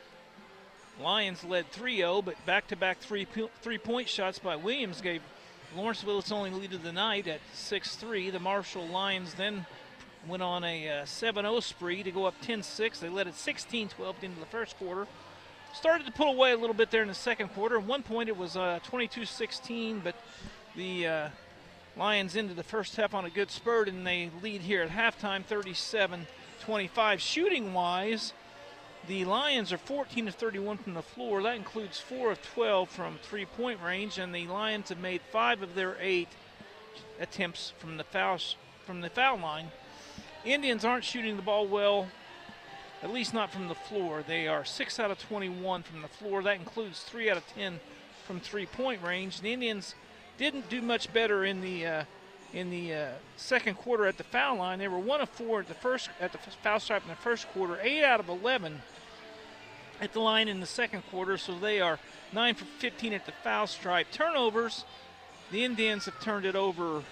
Lions led 3-0, but back-to-back three-point shots by Williams gave Lawrenceville its only lead of the night at 6-3. The Marshall Lions then went on a 7-0 spree to go up 10-6. They led at 16-12 into the first quarter. Started to pull away a little bit there in the second quarter. At one point it was 22-16, but the Lions into the first half on a good spurt, and they lead here at halftime 37-25. Shooting-wise, the Lions are 14 of 31 from the floor. That includes 4 of 12 from three-point range, and the Lions have made 5 of their 8 attempts from the foul line. Indians aren't shooting the ball well, at least not from the floor. They are 6 out of 21 from the floor. That includes 3 out of 10 from three-point range. The Indians didn't do much better in the second quarter at the foul line. They were 1 of 4 at the foul stripe in the first quarter, 8 out of 11 at the line in the second quarter, so they are 9 for 15 at the foul stripe. Turnovers, the Indians have turned it over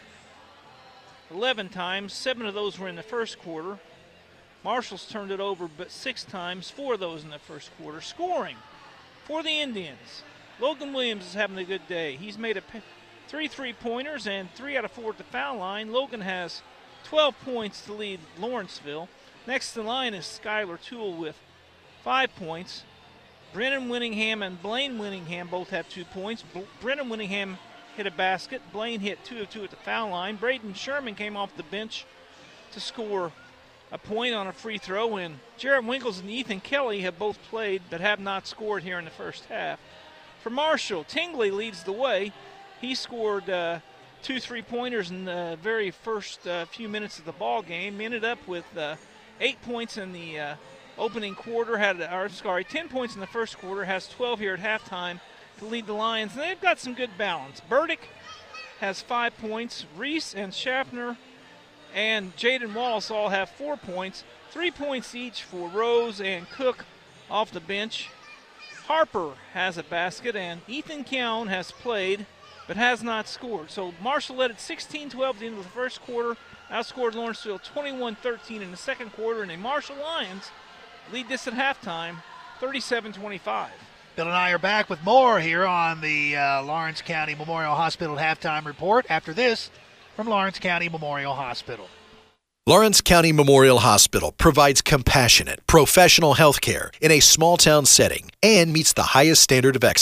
11 times. 7 of those were in the first quarter. Marshall's turned it over but 6 times, 4 of those in the first quarter. Scoring for the Indians, Logan Williams is having a good day. He's made 3 3-pointers and 3 out of 4 at the foul line. Logan has 12 points to lead Lawrenceville. Next in line is Skylar Toole with 5 points. Brennan Winningham and Blaine Winningham both have 2 points. Brennan Winningham hit a basket. Blaine hit 2 of 2 at the foul line. Braden Sherman came off the bench to score a point on a free throw. And Jarrett Winkles and Ethan Kelly have both played but have not scored here in the first half. For Marshall, Tingley leads the way. He scored 2 3-pointers in the very first few minutes of the ball game. Ended up with 8 points in the opening quarter. 10 points in the first quarter. Has 12 here at halftime to lead the Lions. And they've got some good balance. Burdick has 5 points. Reese and Schaffner and Jaden Wallace all have 4 points. 3 points each for Rose and Cook off the bench. Harper has a basket, and Ethan Keown has played but has not scored. So Marshall led at 16-12 at the end of the first quarter, outscored Lawrenceville 21-13 in the second quarter, and the Marshall Lions lead this at halftime 37-25.
Bill and I are back with more here on the Lawrence County Memorial Hospital halftime report after this from Lawrence County Memorial Hospital.
Lawrence County Memorial Hospital provides compassionate, professional health care in a small-town setting and meets the highest standard of excellence.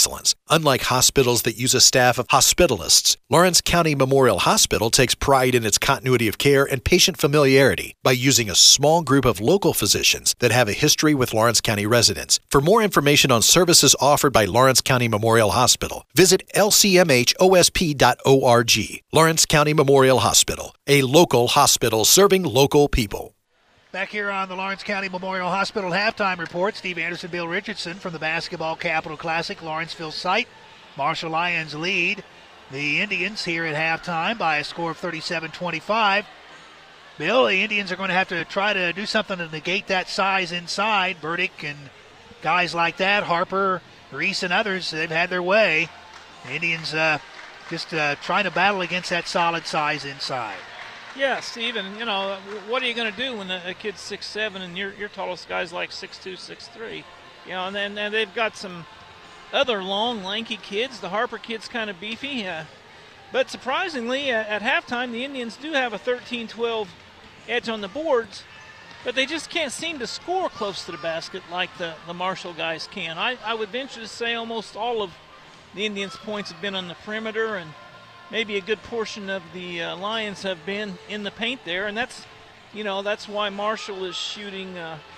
Unlike hospitals that use a staff of hospitalists, Lawrence County Memorial Hospital takes pride in its continuity of care and patient familiarity by using a small group of local physicians that have a history with Lawrence County residents. For more information on services offered by Lawrence County Memorial Hospital, visit lcmhosp.org. Lawrence County Memorial Hospital, a local hospital serving local people.
Back here on the Lawrence County Memorial Hospital halftime report, Steve Anderson, Bill Richardson from the Basketball Capital Classic Lawrenceville site. Marshall Lions lead the Indians here at halftime by a score of 37-25. Bill, the Indians are going to have to try to do something to negate that size inside. Burdick and guys like that, Harper, Reese, and others, they've had their way. The Indians just trying to battle against that solid size inside.
Yeah, Steve, and, what are you going to do when a kid's 6'7", and your tallest guy's like 6'2", 6'3"? And then they've got some other long, lanky kids. The Harper kid's kind of beefy. But surprisingly, at halftime, the Indians do have a 13-12 edge on the boards, but they just can't seem to score close to the basket like the Marshall guys can. I would venture to say almost all of the Indians' points have been on the perimeter, and maybe a good portion of the Lions have been in the paint there, and that's why Marshall is shooting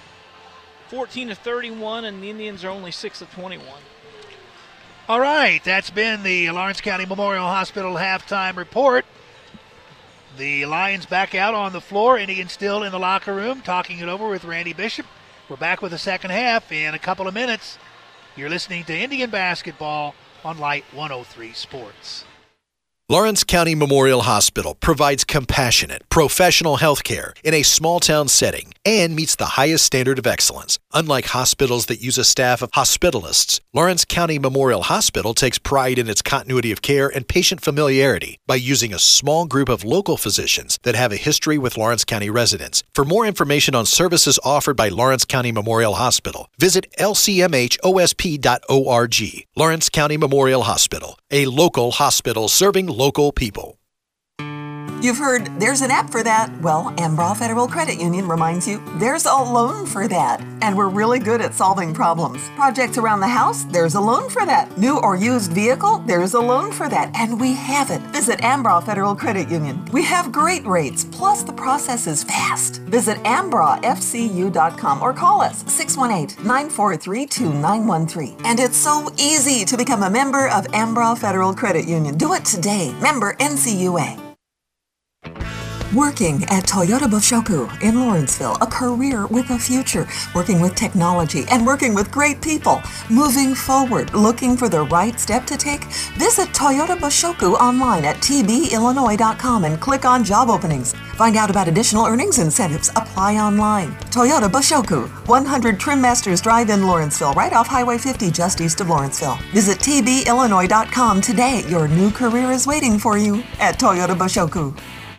14-31, and the Indians are only 6-21.
All right, that's been the Lawrence County Memorial Hospital halftime report. The Lions back out on the floor. Indians still in the locker room talking it over with Randy Bishop. We're back with the second half in a couple of minutes. You're listening to Indian Basketball on Light 103 Sports.
Lawrence County Memorial Hospital provides compassionate, professional health care in a small-town setting and meets the highest standard of excellence. Unlike hospitals that use a staff of hospitalists, Lawrence County Memorial Hospital takes pride in its continuity of care and patient familiarity by using a small group of local physicians that have a history with Lawrence County residents. For more information on services offered by Lawrence County Memorial Hospital, visit lcmhosp.org. Lawrence County Memorial Hospital, a local hospital serving local people.
You've heard there's an app for that. Well, Ambraw Federal Credit Union reminds you there's a loan for that. And we're really good at solving problems. Projects around the house, there's a loan for that. New or used vehicle, there's a loan for that. And we have it. Visit Ambraw Federal Credit Union. We have great rates, plus the process is fast. Visit ambrawfcu.com or call us 618-943-2913. And it's so easy to become a member of Ambraw Federal Credit Union. Do it today. Member NCUA.
Working at Toyota Boshoku in Lawrenceville, a career with a future, working with technology and working with great people. Moving forward, looking for the right step to take? Visit Toyota Boshoku online at tbillinois.com and click on job openings. Find out about additional earnings incentives. Apply online. Toyota Boshoku, 100 Trim Masters Drive in Lawrenceville, right off Highway 50 just east of Lawrenceville. Visit tbillinois.com today. Your new career is waiting for you at Toyota Boshoku.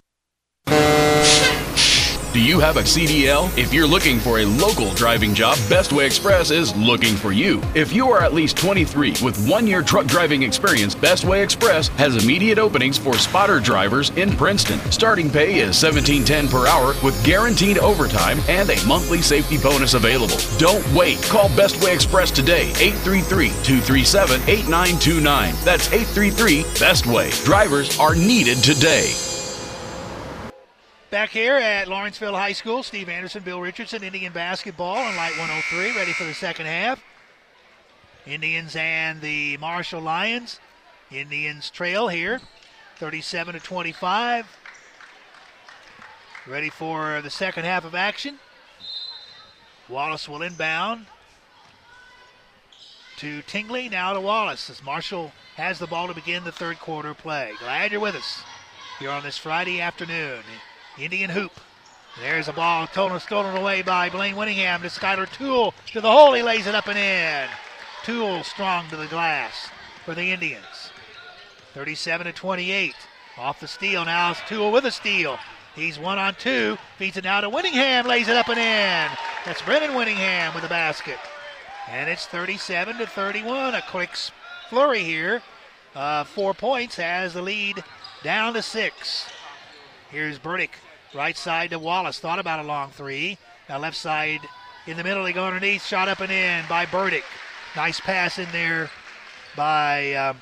Do you have a CDL? If you're looking for a local driving job, Bestway Express is looking for you. If you are at least 23 with 1 year truck driving experience, Bestway Express has immediate openings for spotter drivers in Princeton. Starting pay is $17.10 per hour with guaranteed overtime and a monthly safety bonus available. Don't wait. Call Bestway Express today, 833-237-8929. That's 833-BESTWAY. Drivers are needed today.
Back here at Lawrenceville High School, Steve Anderson, Bill Richardson, Indian basketball on Light 103, ready for the second half. Indians and the Marshall Lions. Indians trail here, 37-25. Ready for the second half of action. Wallace will inbound to Tingley, now to Wallace as Marshall has the ball to begin the third quarter play. Glad you're with us here on this Friday afternoon. Indian hoop. There's a ball stolen away by Blaine Winningham to Skylar Toole. To the hole, he lays it up and in. Toole strong to the glass for the Indians. 37-28. Off the steal, now it's Toole with a steal. He's 1-on-2. Feeds it now to Winningham, lays it up and in. That's Brennan Winningham with the basket. And it's 37-31. A quick flurry here. 4 points has the lead down to 6. Here's Burdick, right side to Wallace. Thought about a long three. Now left side in the middle. They go underneath. Shot up and in by Burdick. Nice pass in there by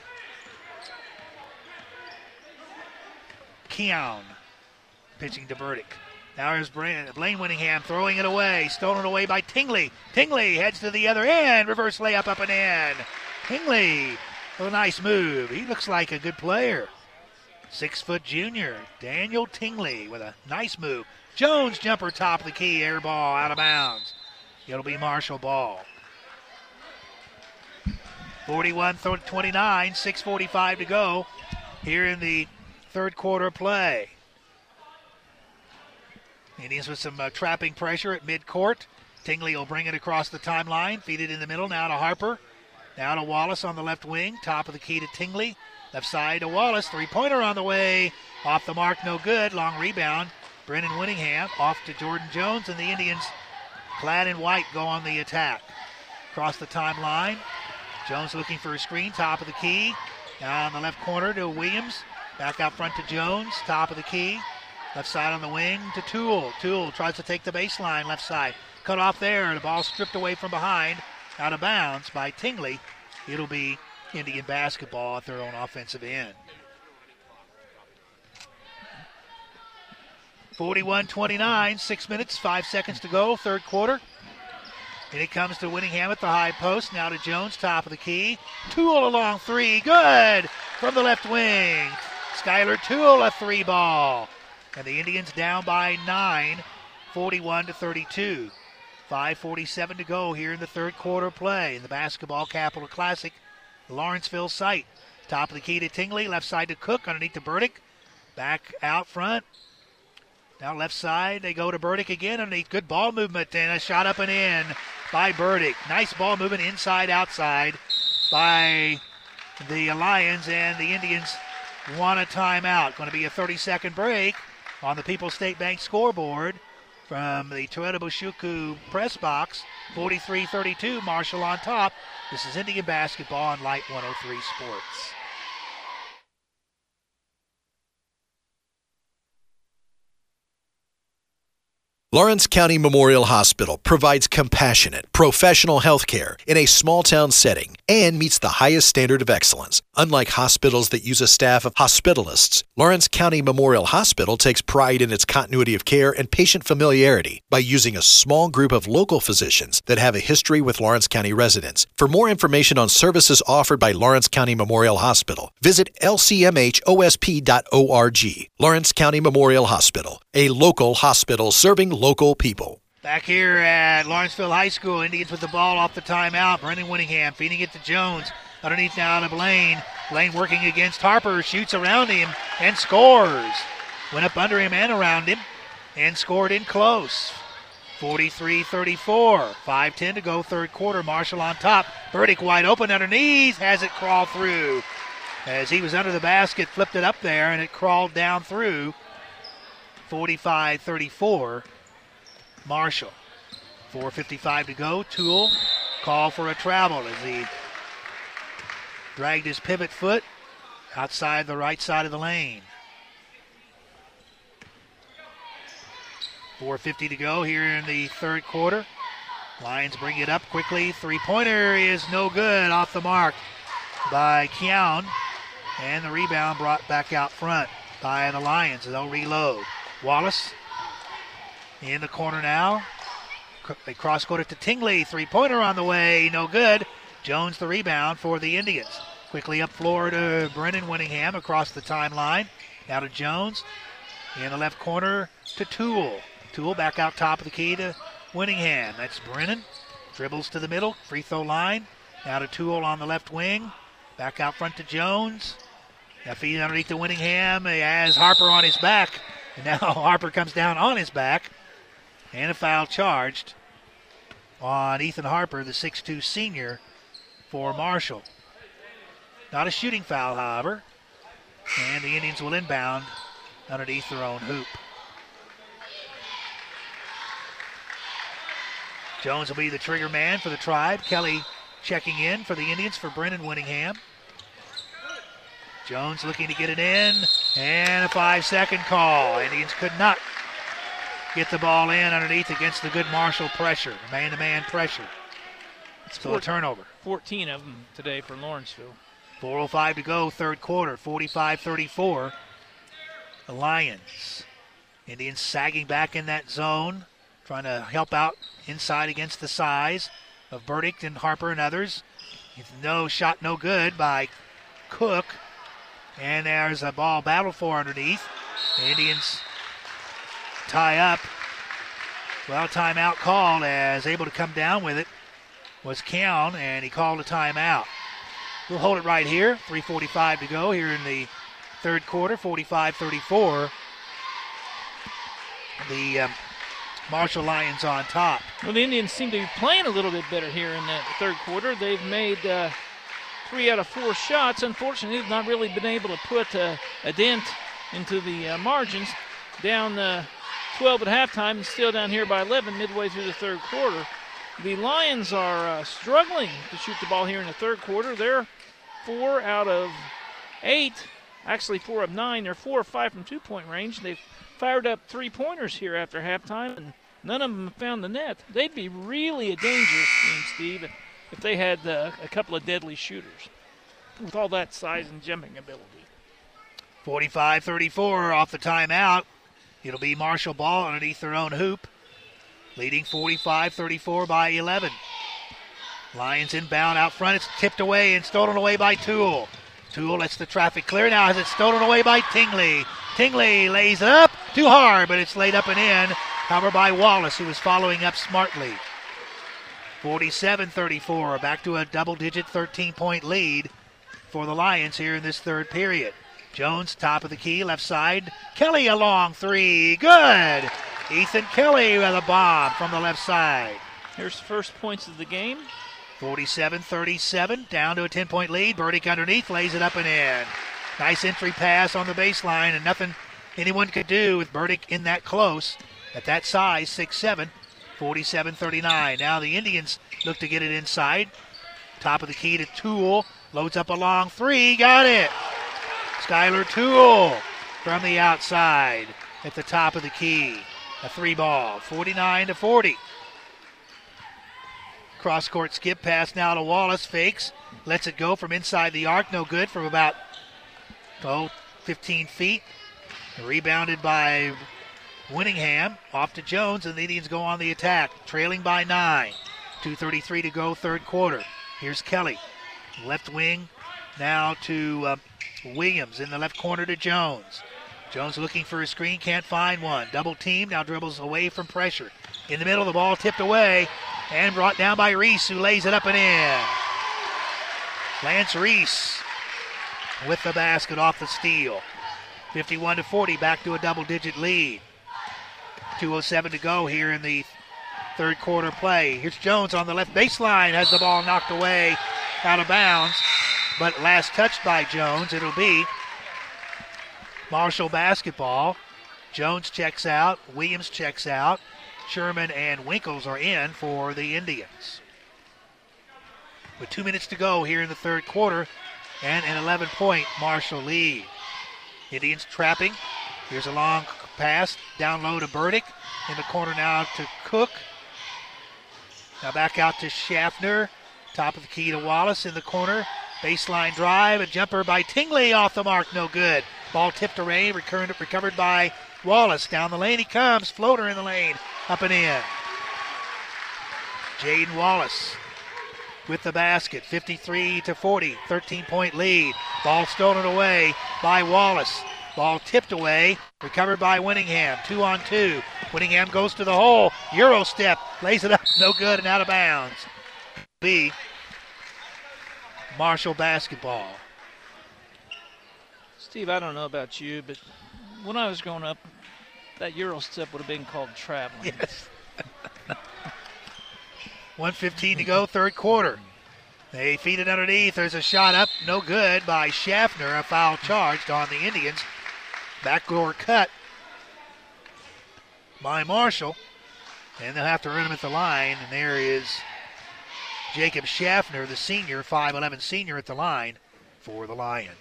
Keown. Pitching to Burdick. Now here's Blaine Winningham throwing it away. Stolen away by Tingley. Tingley heads to the other end. Reverse layup up and in. Tingley with a nice move. He looks like a good player. 6-foot junior, Daniel Tingley with a nice move. Jones jumper top of the key. Air ball out of bounds. It'll be Marshall ball. 41-29, 6:45 to go here in the third quarter play. Indians with some trapping pressure at midcourt. Tingley will bring it across the timeline. Feed it in the middle. Now to Harper. Now to Wallace on the left wing. Top of the key to Tingley. Left side to Wallace. Three-pointer on the way. Off the mark, no good. Long rebound. Brennan Winningham off to Jordan Jones. And the Indians, clad in white, go on the attack. Across the timeline. Jones looking for a screen. Top of the key. Now on the left corner to Williams. Back out front to Jones. Top of the key. Left side on the wing to Toole. Toole tries to take the baseline left side. Cut off there. The ball stripped away from behind. Out of bounds by Tingley. It'll be Indian basketball at their own offensive end. 41-29, 6 minutes, 5 seconds to go, third quarter. And it comes to Winningham at the high post. Now to Jones, top of the key. Toole along three. Good from the left wing. Skylar Toole, a three ball. And the Indians down by 9, 41-32. 5:47 to go here in the third quarter play in the Basketball Capital Classic, Lawrenceville site. Top of the key to Tingley, left side to Cook, underneath to Burdick. Back out front. Now left side, they go to Burdick again underneath. Good ball movement and a shot up and in by Burdick. Nice ball movement inside, outside by the Lions, and the Indians want a timeout. Going to be a 30-second break on the People's State Bank scoreboard from the Toyota Bushuku press box. 43-32, Marshall on top. This is Indian basketball on Light 103 Sports.
Lawrence County Memorial Hospital provides compassionate, professional health care in a small-town setting and meets the highest standard of excellence. Unlike hospitals that use a staff of hospitalists, Lawrence County Memorial Hospital takes pride in its continuity of care and patient familiarity by using a small group of local physicians that have a history with Lawrence County residents. For more information on services offered by Lawrence County Memorial Hospital, visit lcmhosp.org. Lawrence County Memorial Hospital, a local hospital serving local people.
Back here at Lawrenceville High School, Indians with the ball off the timeout. Brendan Winningham feeding it to Jones. Underneath now to Blaine. Blaine working against Harper, shoots around him and scores. Went up under him and around him and scored in close. 43-34. 5:10 to go, third quarter. Marshall on top. Burdick wide open underneath. Has it crawl through. As he was under the basket, flipped it up there and it crawled down through. 45-34. Marshall. 4:55 to go. Toole call for a travel as he dragged his pivot foot outside the right side of the lane. 4:50 to go here in the third quarter. Lions bring it up quickly. Three-pointer is no good, off the mark by Keown. And the rebound brought back out front by the Lions. They'll reload. Wallace in the corner now. They cross-court it to Tingley. Three-pointer on the way, no good. Jones the rebound for the Indians. Quickly up floor to Brennan Winningham across the timeline. Now to Jones. In the left corner to Toole. Toole back out top of the key to Winningham. That's Brennan. Dribbles to the middle, free throw line. Now to Toole on the left wing. Back out front to Jones. Now feed underneath to Winningham. He has Harper on his back. And now Harper comes down on his back. And a foul charged on Ethan Harper, the 6'2 senior for Marshall. Not a shooting foul, however. And the Indians will inbound underneath their own hoop. Jones will be the trigger man for the Tribe. Kelly checking in for the Indians for Brennan Winningham. Jones looking to get it in, and a 5-second call. Indians could not get the ball in underneath against the good Marshall pressure, man-to-man pressure. Still a turnover.
14 of them today for Lawrenceville.
4:05 to go, third quarter, 45-34. The Lions. Indians sagging back in that zone, trying to help out inside against the size of Burdick and Harper and others. No shot, no good by Cook. And there's a ball battled for underneath. The Indians tie up. Well, timeout called, as able to come down with it was Keown, and he called a timeout. We'll hold it right here. 3:45 to go here in the third quarter, 45-34. The Marshall Lions on top.
Well, the Indians seem to be playing a little bit better here in the third quarter. They've made 3 out of 4 shots. Unfortunately, they've not really been able to put a dent into the margins. Down 12 at halftime and still down here by 11 midway through the third quarter. The Lions are struggling to shoot the ball here in the third quarter. They're 4 out of 8, actually 4 of 9. They're 4 or 5 from two-point range. They've fired up 3-pointers here after halftime, and none of them have found the net. They'd be really a dangerous team, Steve, if they had a couple of deadly shooters with all that size and jumping ability.
45-34 off the timeout. It'll be Marshall ball underneath their own hoop, leading 45-34 by 11. Lions inbound out front. It's tipped away and stolen away by Toole. Toole lets the traffic clear. Now has it stolen away by Tingley. Tingley lays it up too hard, but it's laid up and in. Covered by Wallace, who is following up smartly. 47-34, back to a double-digit 13-point lead for the Lions here in this third period. Jones, top of the key, left side. Kelly, a long three. Good. Ethan Kelly with a bomb from the left side.
Here's the first points of the game.
47-37, down to a 10-point lead. Burdick underneath, lays it up and in. Nice entry pass on the baseline, and nothing anyone could do with Burdick in that close. At that size, 6'7", 47-39. Now the Indians look to get it inside. Top of the key to Toole. Loads up a long three. Got it. Skylar Toole from the outside at the top of the key. A 3-ball, 49-40. Cross-court skip pass now to Wallace. Fakes. Lets it go from inside the arc. No good from about 15 feet. Rebounded by Winningham. Off to Jones, and the Indians go on the attack. Trailing by 9. 2:33 to go, third quarter. Here's Kelly. Left wing now to Williams. In the left corner to Jones. Jones looking for a screen, can't find one. Double team, now dribbles away from pressure. In the middle, the ball tipped away and brought down by Reese, who lays it up and in. Lance Reese with the basket off the steal. 51-40, back to a double-digit lead. 2:07 to go here in the third quarter play. Here's Jones on the left baseline, has the ball knocked away out of bounds, but last touched by Jones. It'll be Marshall basketball. Jones checks out, Williams checks out, Sherman and Winkles are in for the Indians. With 2 minutes to go here in the third quarter and an 11-point Marshall lead. Indians trapping. Here's a long pass down low to Burdick. In the corner now to Cook. Now back out to Schaffner. Top of the key to Wallace in the corner. Baseline drive. A jumper by Tingley off the mark. No good. Ball tipped away. Recovered by Wallace. Down the lane he comes. Floater in the lane. Up and in. Jaden Wallace with the basket. 53-40. 13-point lead. Ball stolen away by Wallace. Ball tipped away. Recovered by Winningham. 2-on-2. Winningham goes to the hole. Euro step. Lays it up. No good and out of bounds. B. Marshall basketball.
Steve, I don't know about you, but when I was growing up, that Euro step would have been called traveling.
Yes. 1:15 to go, third quarter. They feed it underneath. There's a shot up. No good by Schaffner. A foul charged on the Indians. Backdoor cut by Marshall. And they'll have to run him at the line. And there is Jacob Schaffner, the senior, 5'11 senior at the line for the Lions.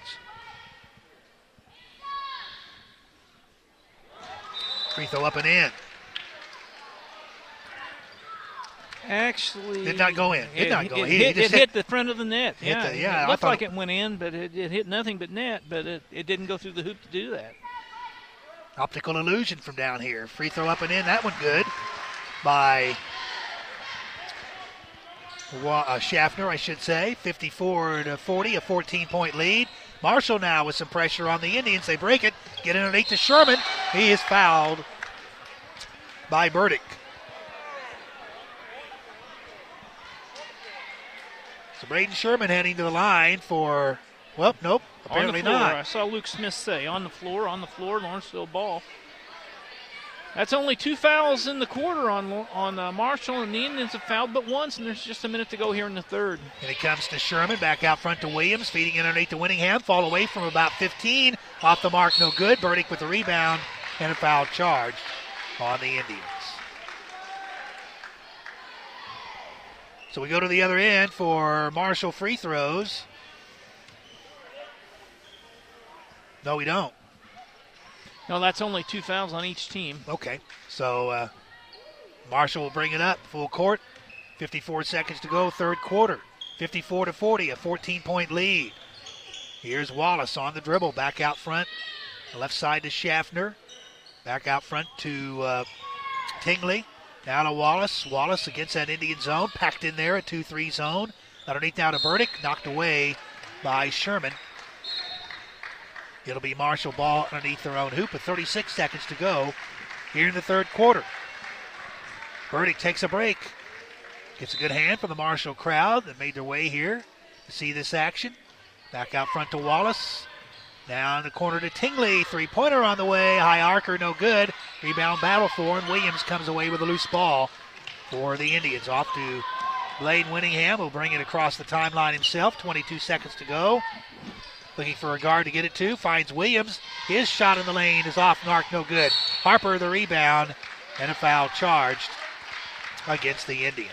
Free throw up and in.
Actually,
did not go in. It
hit the front of the net.
Yeah,
it looked like it went in, but it hit nothing but net. But it didn't go through the hoop to do that.
Optical illusion from down here. Free throw up and in. That one good by Schaffner, I should say. 54-40, a 14-point lead. Marshall now with some pressure on the Indians. They break it, get underneath to Sherman. He is fouled by Burdick. So Braden Sherman heading to the line for, well, nope, apparently not.
I saw Luke Smith say, on the floor, Lawrenceville ball. That's only 2 fouls in the quarter on Marshall, and the Indians have fouled but once, and there's just a minute to go here in the third.
And it comes to Sherman, back out front to Williams, feeding it underneath to Winningham, fall away from about 15, off the mark, no good. Burdick with the rebound and a foul charge on the Indians. So we go to the other end for Marshall free throws. No, we don't.
No, that's only 2 fouls on each team.
Okay, so Marshall will bring it up full court. 54 seconds to go, third quarter. 54-40, a 14-point lead. Here's Wallace on the dribble, back out front. Left side to Schaffner. Back out front to Tingley. Now to Wallace. Wallace against that Indian zone. Packed in there, a 2-3 zone. Underneath now to Burdick. Knocked away by Sherman. It'll be Marshall ball underneath their own hoop with 36 seconds to go here in the third quarter. Burdick takes a break. Gets a good hand from the Marshall crowd that made their way here to see this action. Back out front to Wallace. Down the corner to Tingley. Three-pointer on the way. High arcer, no good. Rebound battle for him. Williams comes away with a loose ball for the Indians. Off to Blaine Winningham. Will bring it across the timeline himself. 22 seconds to go. Looking for a guard to get it to. Finds Williams. His shot in the lane is off mark, no good. Harper the rebound and a foul charged against the Indians.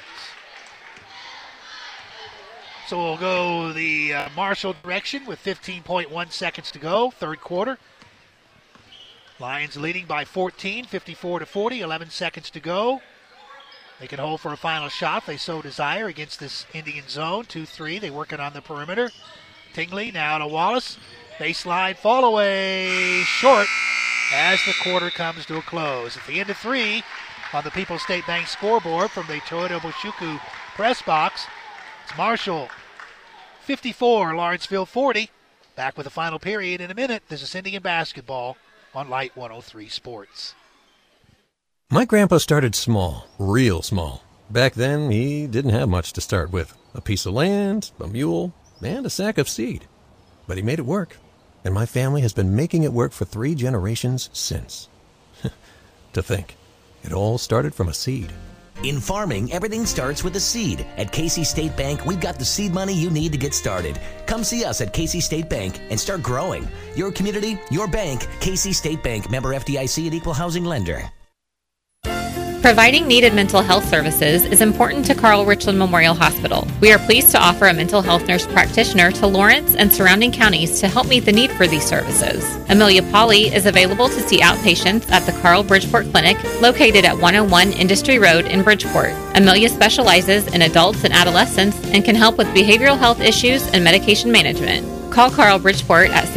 So we'll go the Marshall direction with 15.1 seconds to go, third quarter. Lions leading by 14, 54-40, 11 seconds to go. They can hold for a final shot if they so desire against this Indian zone. 2-3, they work it on the perimeter. Tingley now to Wallace. Baseline fall away short as the quarter comes to a close. At the end of 3 on the People's State Bank scoreboard from the Toyota Boshuku press box, it's Marshall 54, Lawrenceville 40. Back with the final period in a minute. This is Indian basketball on Light 103 Sports.
My grandpa started small, real small. Back then, he didn't have much to start with. A piece of land, a mule, and a sack of seed. But he made it work. And my family has been making it work for 3 generations since. To think, it all started from a seed.
In farming, everything starts with a seed. At Casey State Bank, we've got the seed money you need to get started. Come see us at Casey State Bank and start growing. Your community, your bank. Casey State Bank, member FDIC and equal housing lender.
Providing needed mental health services is important to Carl Richland Memorial Hospital. We are pleased to offer a mental health nurse practitioner to Lawrence and surrounding counties to help meet the need for these services. Amelia Pauley is available to see outpatients at the Carl Bridgeport Clinic, located at 101 Industry Road in Bridgeport. Amelia specializes in adults and adolescents and can help with behavioral health issues and medication management. Call Carl Bridgeport at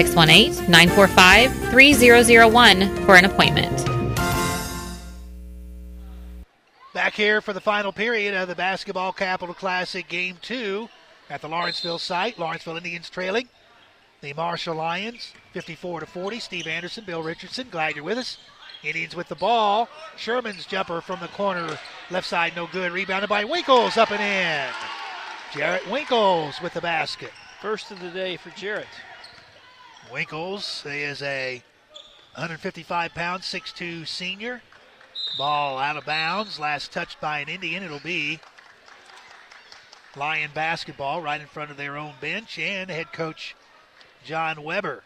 618-945-3001 for an appointment.
Back here for the final period of the Basketball Capital Classic Game 2 at the Lawrenceville site. Lawrenceville Indians trailing the Marshall Lions 54-40. Steve Anderson, Bill Richardson, glad you're with us. Indians with the ball. Sherman's jumper from the corner, left side, no good. Rebounded by Winkles, up and in. Jarrett Winkles with the basket.
First of the day for Jarrett.
Winkles is a 155-pound, 6'2" senior. Ball out of bounds. Last touched by an Indian. It'll be Lion basketball right in front of their own bench and head coach John Weber.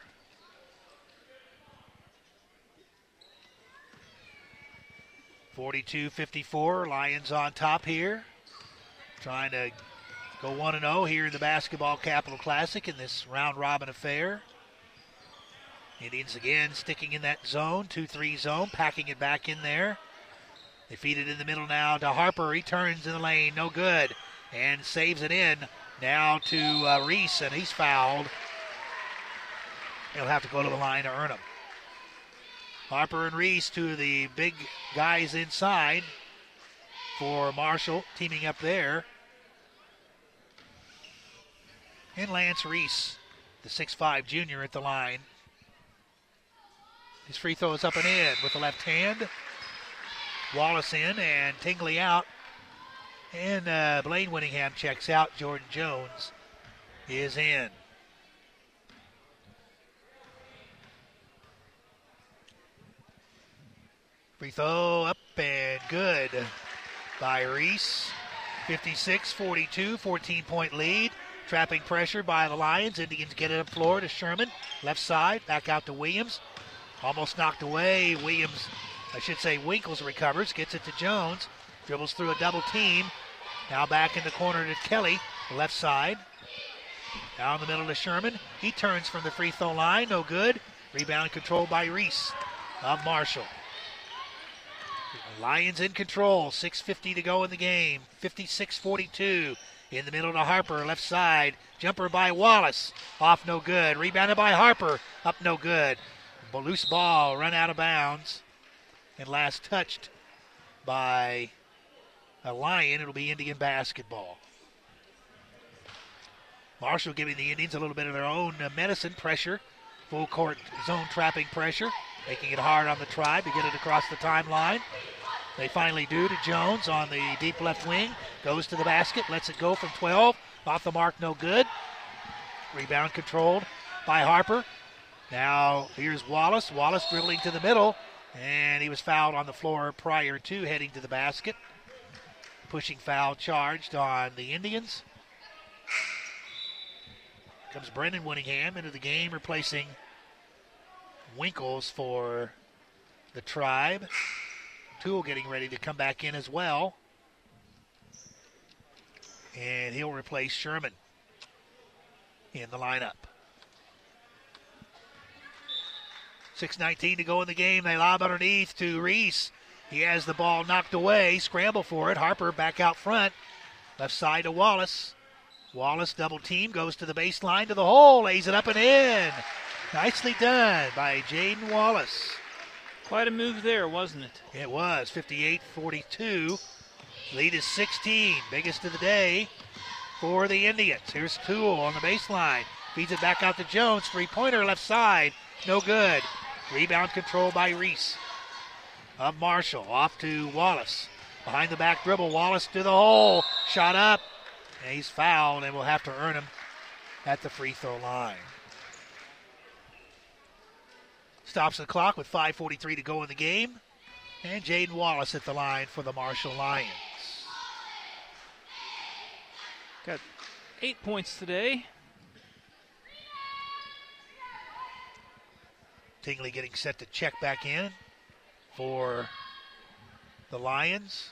(42-54). Lions on top here. Trying to go 1-0 here in the Basketball Capital Classic in this round-robin affair. Indians again sticking in that zone, 2-3 zone, packing it back in there. They feed it in the middle now to Harper. He turns in the lane, no good, and saves it in. Now to Reese, and he's fouled. He'll have to go to the line to earn him. Harper and Reese, two of the big guys inside for Marshall, teaming up there. And Lance Reese, the 6'5 junior at the line. His free throw is up and in with the left hand. Wallace in and Tingley out. And Blaine Winningham checks out. Jordan Jones is in. Free throw up and good by Reese. 56-42, 14-point lead. Trapping pressure by the Lions. Indians get it up floor to Sherman. Left side, back out to Williams. Almost knocked away. Winkles recovers, gets it to Jones. Dribbles through a double team. Now back in the corner to Kelly, left side. Down the middle to Sherman. He turns from the free throw line, no good. Rebound controlled by Reese of Marshall. Lions in control, 6:50 to go in the game. 56-42. In the middle to Harper, left side. Jumper by Wallace. Off, no good. Rebounded by Harper. Up, no good. Loose ball, run out of bounds. And last touched by a Lion. It'll be Indian basketball. Marshall giving the Indians a little bit of their own medicine. Pressure. Full court zone trapping pressure. Making it hard on the Tribe to get it across the timeline. They finally do to Jones on the deep left wing. Goes to the basket, lets it go from 12. Off the mark, no good. Rebound controlled by Harper. Now here's Wallace. Wallace dribbling to the middle. And he was fouled on the floor prior to heading to the basket. Pushing foul charged on the Indians. Comes Brendan Winningham into the game, replacing Winkles for the Tribe. Toole getting ready to come back in as well. And he'll replace Sherman in the lineup. 6:19 to go in the game. They lob underneath to Reese. He has the ball knocked away. Scramble for it. Harper back out front. Left side to Wallace. Wallace double team. Goes to the baseline to the hole. Lays it up and in. Nicely done by Jaden Wallace.
Quite a move there, wasn't it?
It was. 58-42. Lead is 16. Biggest of the day for the Indians. Here's Toole on the baseline. Feeds it back out to Jones. Three-pointer left side. No good. Rebound controlled by Reese of Marshall. Off to Wallace. Behind the back dribble. Wallace to the hole. Shot up. And he's fouled and will have to earn him at the free throw line. Stops the clock with 5:43 to go in the game. And Jaden Wallace at the line for the Marshall Lions.
Got 8 points today.
Tingley getting set to check back in for the Lions.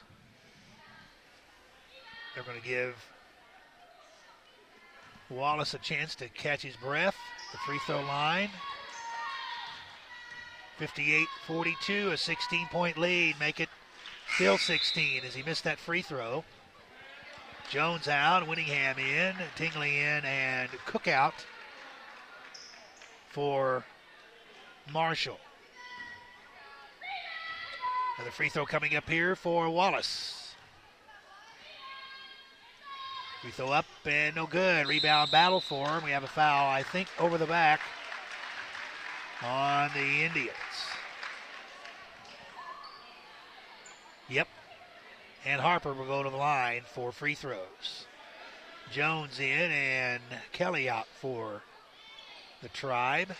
They're going to give Wallace a chance to catch his breath. The free throw line. 58-42, a 16-point lead. Make it still 16 as he missed that free throw. Jones out, Winningham in, Tingley in, and Cook out for Marshall. Another free throw coming up here for Wallace. Free throw up and no good. Rebound battle for him. We have a foul, I think, over the back on the Indians. Yep. And Harper will go to the line for free throws. Jones in and Kelly out for the Tribe.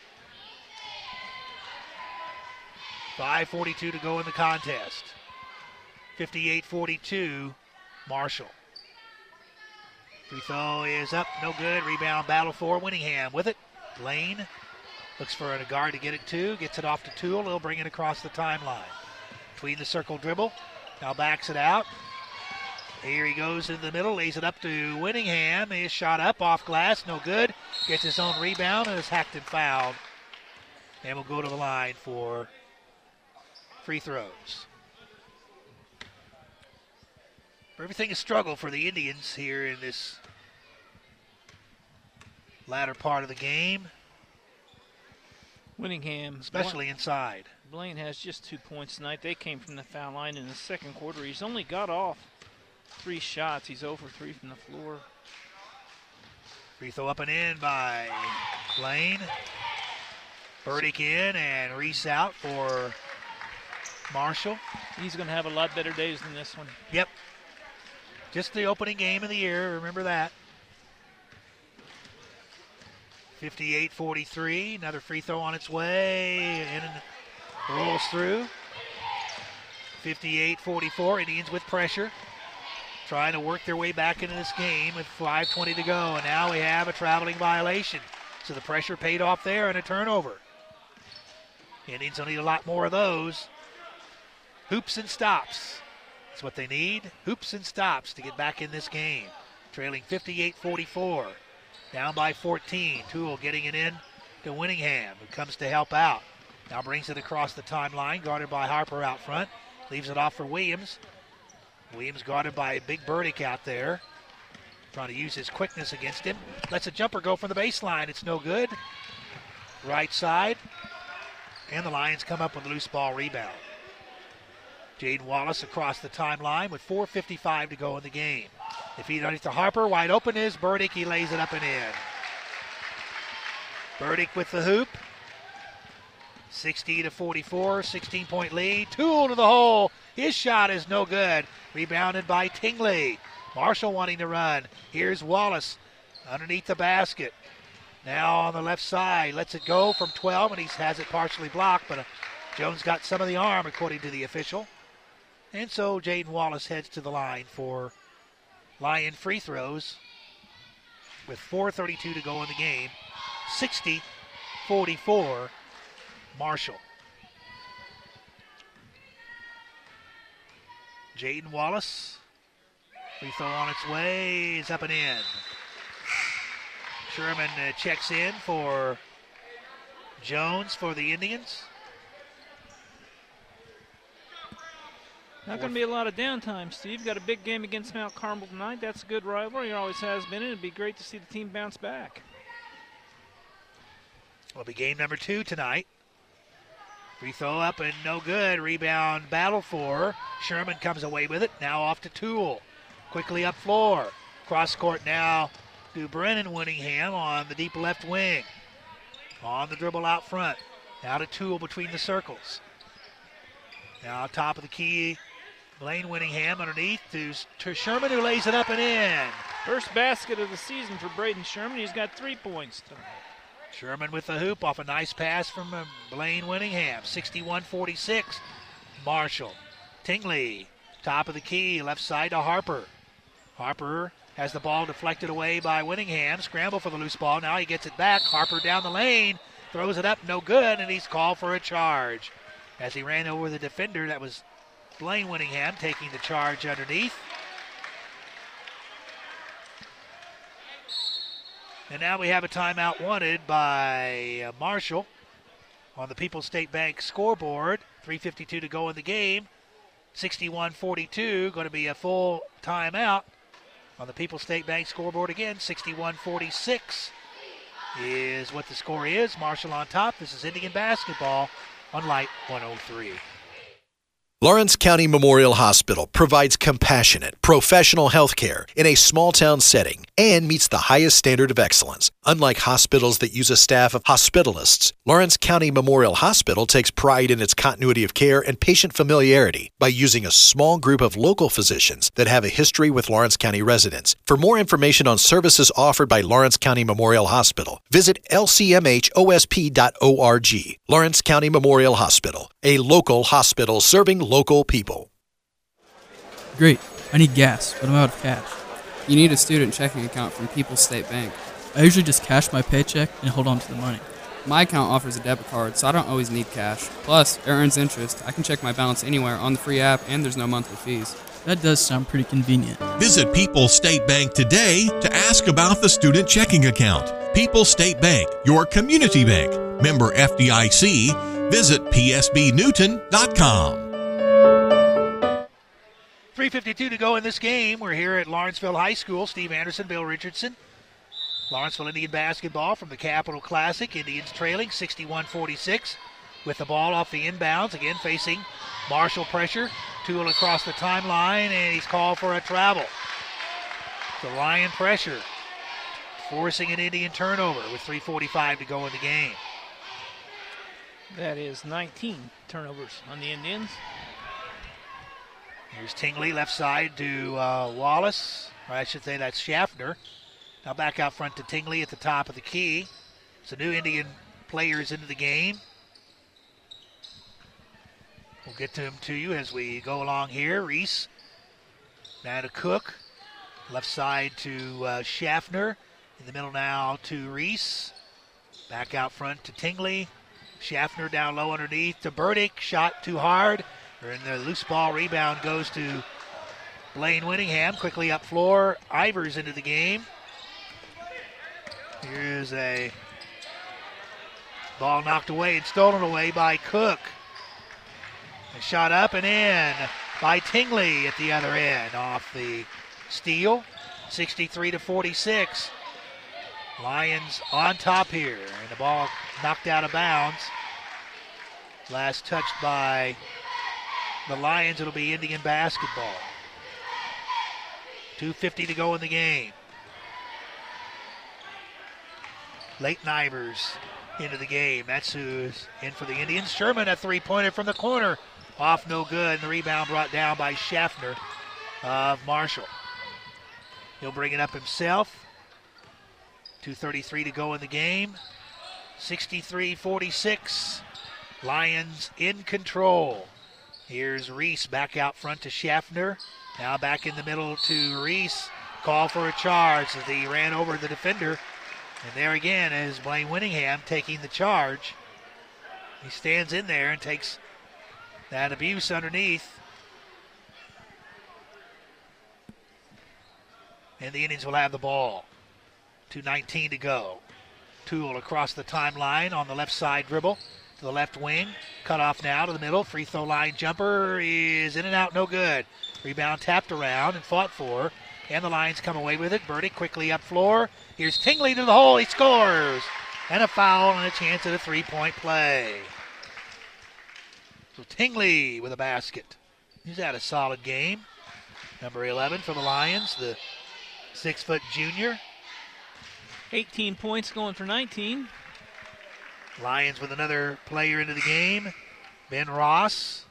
5:42 to go in the contest. 58-42, Marshall. Free throw is up, no good. Rebound battle for Winningham with it. Lane looks for a guard to get it to. Gets it off to Toole. He'll bring it across the timeline. Between the circle dribble. Now backs it out. Here he goes in the middle. Lays it up to Winningham. His shot up off glass. No good. Gets his own rebound and is hacked and fouled. And will go to the line for free throws. Everything is struggle for the Indians here in this latter part of the game.
Winningham,
especially inside.
Blaine has just 2 points tonight. They came from the foul line in the second quarter. He's only got off 3 shots. He's 0 for 3 from the floor.
Free throw up and in by Blaine. Burdick in and Reese out for Marshall.
He's going to have a lot better days than this one.
Yep. Just the opening game of the year. Remember that. 58-43. Another free throw on its way. In and rolls through. 58-44. Indians with pressure. Trying to work their way back into this game with 5:20 to go. And now we have a traveling violation. So the pressure paid off there and a turnover. Indians will need a lot more of those. Hoops and stops. That's what they need. Hoops and stops to get back in this game. Trailing 58-44. Down by 14. Toole getting it in to Winningham, who comes to help out. Now brings it across the timeline, guarded by Harper out front. Leaves it off for Williams. Williams guarded by Big Burdick out there. Trying to use his quickness against him. Lets a jumper go from the baseline. It's no good. Right side. And the Lions come up with a loose ball rebound. Jaden Wallace across the timeline with 4:55 to go in the game. They feed it underneath to Harper. Wide open is Burdick. He lays it up and in. Burdick with the hoop. 60-44, 16-point lead. Toole to the hole. His shot is no good. Rebounded by Tingley. Marshall wanting to run. Here's Wallace underneath the basket. Now on the left side. Lets it go from 12, and he has it partially blocked, but Jones got some of the arm, according to the official. And so Jaden Wallace heads to the line for Lion free throws with 4:32 to go in the game. 60-44, Marshall. Jaden Wallace, free throw on its way, is up and in. Sherman checks in for Jones for the Indians.
Not going to be a lot of downtime, Steve. Got a big game against Mount Carmel tonight. That's a good rivalry. It always has been. It'd be great to see the team bounce back.
Will be game number 2 tonight. Free throw up and no good. Rebound battle for Sherman comes away with it. Now off to Toole. Quickly up floor. Cross court now to Brennan Winningham on the deep left wing. On the dribble out front. Now to Toole between the circles. Now top of the key. Blaine Winningham underneath to Sherman, who lays it up and in.
First basket of the season for Braden Sherman. He's got 3 points tonight.
Sherman with the hoop off a nice pass from Blaine Winningham. 61-46, Marshall. Tingley, top of the key, left side to Harper. Harper has the ball deflected away by Winningham. Scramble for the loose ball. Now he gets it back. Harper down the lane, throws it up, no good, and he's called for a charge. As he ran over the defender, that was Blaine Winningham taking the charge underneath. And now we have a timeout wanted by Marshall on the People's State Bank scoreboard. 3:52 to go in the game. 61-42, going to be a full timeout on the People's State Bank scoreboard again. 61-46 is what the score is. Marshall on top. This is Indian basketball on Light 103.
Lawrence County Memorial Hospital provides compassionate, professional health care in a small-town setting and meets the highest standard of excellence. Unlike hospitals that use a staff of hospitalists, Lawrence County Memorial Hospital takes pride in its continuity of care and patient familiarity by using a small group of local physicians that have a history with Lawrence County residents. For more information on services offered by Lawrence County Memorial Hospital, visit lcmhosp.org. Lawrence County Memorial Hospital, a local hospital serving local people.
Great. I need gas, but I'm out of cash.
You need a student checking account from People's State Bank.
I usually just cash my paycheck and hold on to the money.
My account offers a debit card, so I don't always need cash. Plus, it earns interest. I can check my balance anywhere on the free app, and there's no monthly fees.
That does sound pretty convenient.
Visit People's State Bank today to ask about the student checking account. People's State Bank, your community bank. Member FDIC. Visit psbnewton.com.
3:52 to go in this game. We're here at Lawrenceville High School. Steve Anderson, Bill Richardson. Lawrenceville Indian basketball from the Capital Classic. Indians trailing 61-46 with the ball off the inbounds. Again, facing Marshall pressure. Toole across the timeline, and he's called for a travel. So Lion pressure, forcing an Indian turnover with 3:45 to go in the game.
That is 19 turnovers on the Indians.
Here's Tingley, left side to Wallace. Or I should say that's Schaffner. Now back out front to Tingley at the top of the key. So new Indian players into the game. We'll get to them to you as we go along here. Reese, now to Cook. Left side to Schaffner. In the middle now to Reese. Back out front to Tingley. Schaffner down low underneath to Burdick. Shot too hard. And the loose ball rebound goes to Blaine Winningham. Quickly up floor. Ivers into the game. Here's a ball knocked away and stolen away by Cook. A shot up and in by Tingley at the other end off the steal. 63-46. Lions on top here. And the ball knocked out of bounds. Last touched by the Lions. It'll be Indian basketball. 2:50 to go in the game. Leighton Ivers into the game. That's who's in for the Indians. Sherman, a three-pointer from the corner. Off no good. And the rebound brought down by Schaffner of Marshall. He'll bring it up himself. 2:33 to go in the game. 63-46. Lions in control. Here's Reese back out front to Schaffner. Now back in the middle to Reese. Call for a charge as he ran over the defender. And there again is Blaine Winningham taking the charge. He stands in there and takes that abuse underneath. And the Indians will have the ball. 2:19 to go. Toole across the timeline on the left side dribble to the left wing. Cut off now to the middle. Free throw line jumper is in and out, no good. Rebound tapped around and fought for. And the Lions come away with it. Burdick quickly up floor. Here's Tingley to the hole. He scores. And a foul and a chance at a three-point play. So Tingley with a basket. He's had a solid game. Number 11 for the Lions, the 6-foot junior.
18 points going for 19.
Lions with another player into the game. Ben Ross.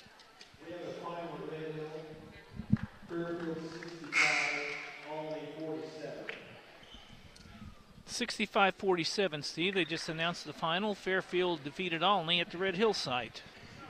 65-47, Steve. They just announced the final. Fairfield defeated Olney at the Red Hill site.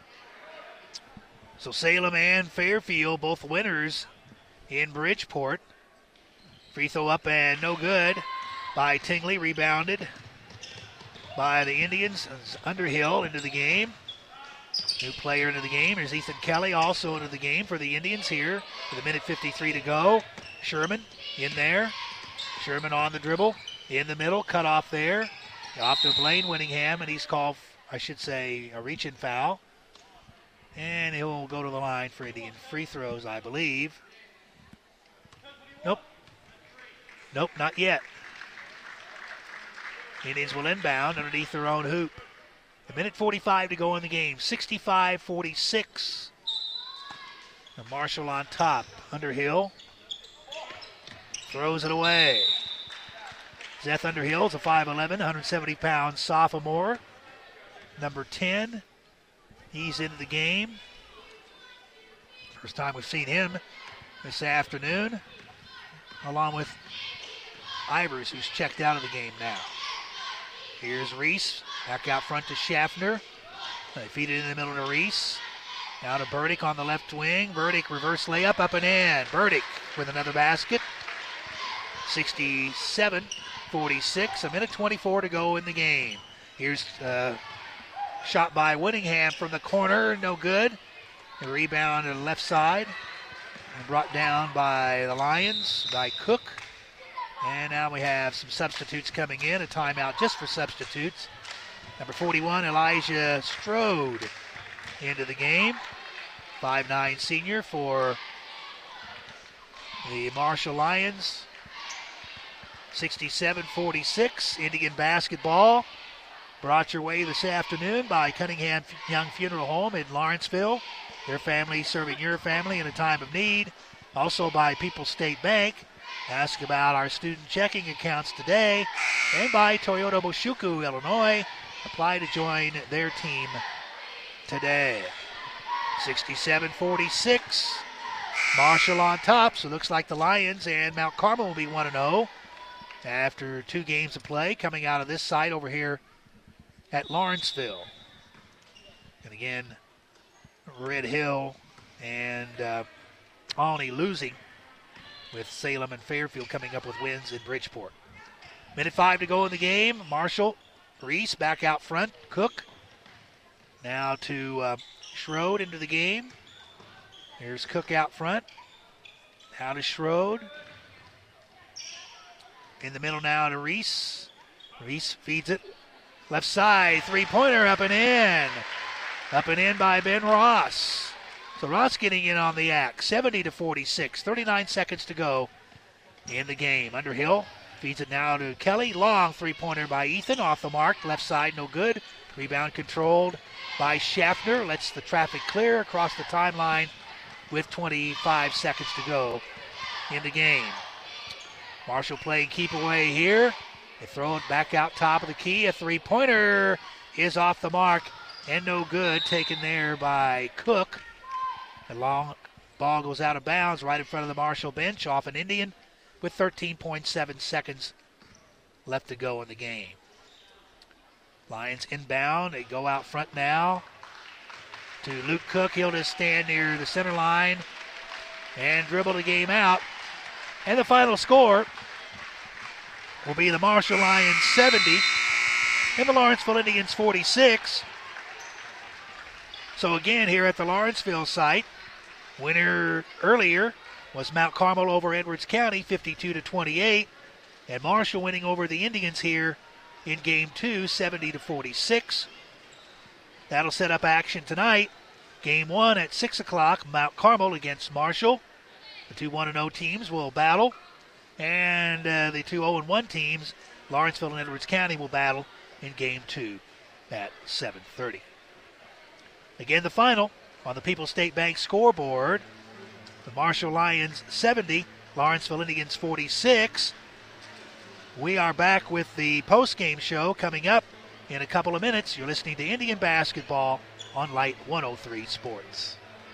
So Salem and Fairfield, both winners in Bridgeport. Free throw up and no good by Tingley. Rebounded by the Indians. Underhill into the game. New player into the game. There's Ethan Kelly also into the game for the Indians here with 1:53 to go. Sherman in there. Sherman on the dribble. In the middle, cut off there. Off to Blaine Winningham, and he's called, I should say, a reach-in foul. And he'll go to the line for Indian free throws, I believe. Nope. Nope, not yet. Indians will inbound underneath their own hoop. 1:45 to go in the game. 65-46. And Marshall on top. Underhill throws it away. Seth Underhill's a 5'11", 170-pound sophomore. Number 10. He's into the game. First time we've seen him this afternoon, along with Ivers, who's checked out of the game now. Here's Reese, back out front to Schaffner. They feed it in the middle to Reese. Now to Burdick on the left wing. Burdick reverse layup, up and in. Burdick with another basket. 67-46, 1:24 to go in the game. Here's shot by Winningham from the corner, no good. A rebound to the left side. And brought down by the Lions, by Cook. And now we have some substitutes coming in, a timeout just for substitutes. Number 41, Elijah Strode into the game. 5'9" senior for The Marshall Lions, 67-46. Indian basketball brought your way this afternoon by Cunningham Young Funeral Home in Lawrenceville. Their family serving your family in a time of need. Also by People's State Bank. Ask about our student checking accounts today. And by Toyota Boshuku, Illinois. Apply to join their team today. 67-46. Marshall on top, so it looks like the Lions and Mount Carmel will be 1-0 after 2 games of play coming out of this site over here at Lawrenceville. And again, Red Hill and Alney losing, with Salem and Fairfield coming up with wins in Bridgeport. Minute 5 to go in the game. Marshall, Reese back out front. Cook now to Schroed into the game. Here's Cook out front. Now to Schroed. In the middle now to Reese. Reese feeds it. Left side, three-pointer up and in. Up and in by Ben Ross. So Ross getting in on the act. 70-46. 39 seconds to go in the game. Underhill feeds it now to Kelly. Long three-pointer by Ethan. Off the mark. Left side, no good. Rebound controlled by Schaffner. Lets the traffic clear across the timeline with 25 seconds to go in the game. Marshall playing keep away here. They throw it back out top of the key. A three-pointer is off the mark and no good. Taken there by Cook. The long ball goes out of bounds right in front of the Marshall bench off an Indian with 13.7 seconds left to go in the game. Lions inbound. They go out front now to Luke Cook. He'll just stand near the center line and dribble the game out. And the final score will be the Marshall Lions 70 and the Lawrenceville Indians 46. So again, here at the Lawrenceville site, winner earlier was Mount Carmel over Edwards County, 52-28. And Marshall winning over the Indians here in Game 2, 70-46. That'll set up action tonight. Game 1 at 6 o'clock, Mount Carmel against Marshall. The two 1-0 teams will battle. And the two 0-1 teams, Lawrenceville and Edwards County, will battle in Game 2 at 7:30. Again, the final on the People's State Bank scoreboard. The Marshall Lions 70, Lawrenceville Indians 46. We are back with the post-game show coming up in a couple of minutes. You're listening to Indian Basketball on Light 103 Sports.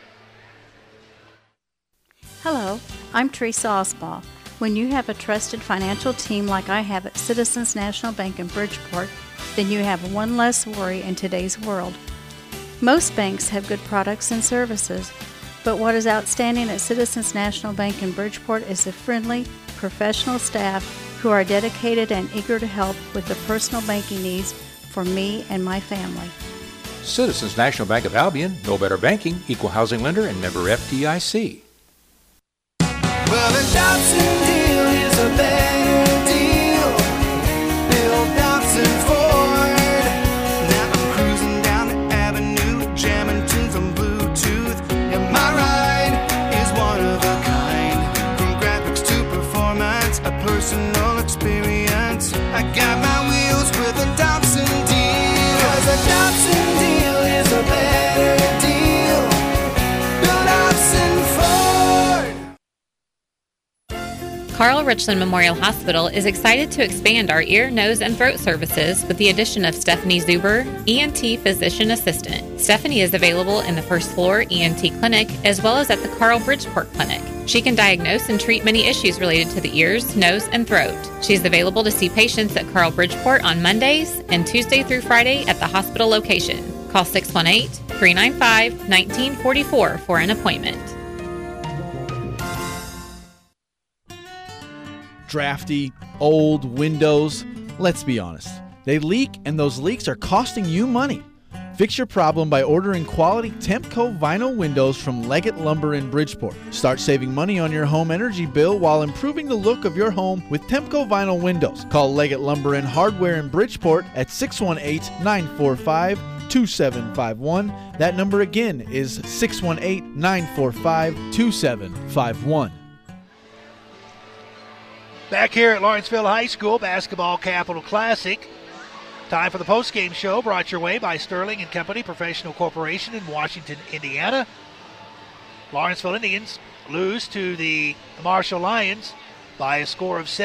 Hello, I'm Teresa Osbaugh. When you have a trusted financial team like I have at Citizens National Bank in Bridgeport, then you have one less worry in today's world. Most banks have good products and services, but what is outstanding at Citizens National Bank in Bridgeport is the friendly, professional staff who are dedicated and eager to help with the personal banking needs for me and my family.
Citizens National Bank of Albion, no better banking, equal housing lender, and member FDIC.
Well, the Dobson deal is a better deal. Bill Dobson Ford. Now I'm cruising down the avenue, jamming tunes on Bluetooth. And my ride is one of a kind. From graphics to performance, a personal experience. I got my wheels with a Dobson deal. 'Cause a Dobson deal is a better deal. Bill Dobson Ford.
Carl Richland Memorial Hospital is excited to expand our ear, nose, and throat services with the addition of Stephanie Zuber, ENT Physician Assistant. Stephanie is available in the first floor ENT clinic as well as at the Carl Bridgeport Clinic. She can diagnose and treat many issues related to the ears, nose, and throat. She is available to see patients at Carl Bridgeport on Mondays and Tuesday through Friday at the hospital location. Call 618-395-1944 for an appointment.
Drafty, old windows. Let's be honest. They leak, and those leaks are costing you money. Fix your problem by ordering quality Tempco vinyl windows from Leggett Lumber in Bridgeport. Start saving money on your home energy bill while improving the look of your home with Tempco vinyl windows. Call Leggett Lumber and Hardware in Bridgeport at 618-945-2751. That number again is 618-945-2751.
Back here at Lawrenceville High School, Basketball Capital Classic. Time for the post-game show, brought your way by Sterling and Company Professional Corporation in Washington, Indiana. Lawrenceville Indians lose to the Marshall Lions by a score of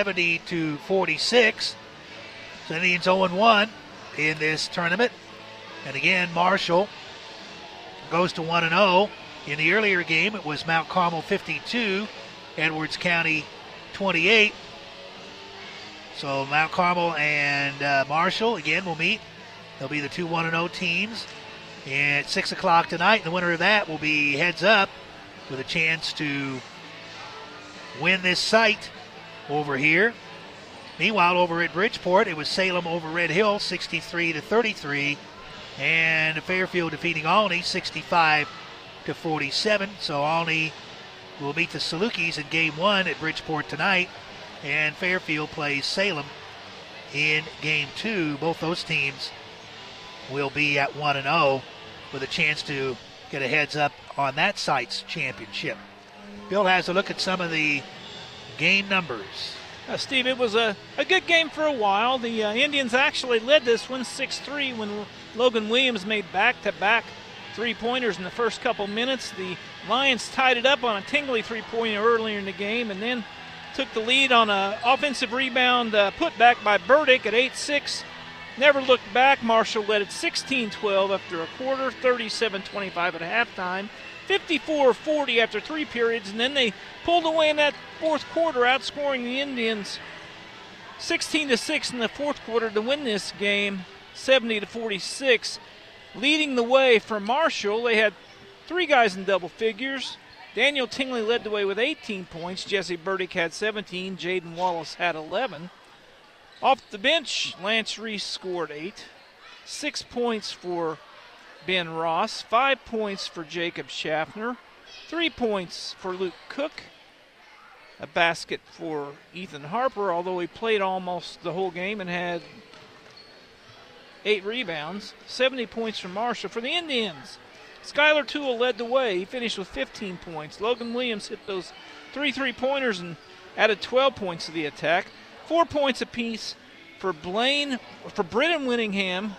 70-46. So Indians 0-1 in this tournament. And again, Marshall goes to 1-0. In the earlier game, it was Mount Carmel 52, Edwards County 28. So Mount Carmel and Marshall, again, will meet. They'll be the two 1-0 teams. And at 6 o'clock tonight, the winner of that will be heads up with a chance to win this site over here. Meanwhile, over at Bridgeport, it was Salem over Red Hill, 63-33. And Fairfield defeating Alney, 65-47. So Alney will meet the Salukis in Game 1 at Bridgeport tonight. And Fairfield plays Salem in Game 2. Both those teams will be at 1-0 with a chance to get a heads up on that site's championship. Bill has a look at some of the game numbers.
Steve, it was a good game for a while. The Indians actually led this one 6-3 when Logan Williams made back-to-back three-pointers in the first couple minutes. The Lions tied it up on a Tingley three-pointer earlier in the game and then took the lead on an offensive rebound put back by Burdick at 8-6. Never looked back. Marshall led at 16-12 after a quarter, 37-25 at halftime, 54-40 after three periods, and then they pulled away in that fourth quarter, outscoring the Indians 16-6 in the fourth quarter to win this game, 70-46. Leading the way for Marshall, they had three guys in double figures. Daniel Tingley led the way with 18 points. Jesse Burdick had 17. Jaden Wallace had 11. Off the bench, Lance Reese scored 8. 6 points for Ben Ross. 5 points for Jacob Schaffner. 3 points for Luke Cook. A basket for Ethan Harper, although he played almost the whole game and had 8 rebounds. 70 points from Marshall. For the Indians, Skylar Toole led the way. He finished with 15 points. Logan Williams hit those 3 3-pointers and added 12 points to the attack. 4 points apiece for Blaine Winningham.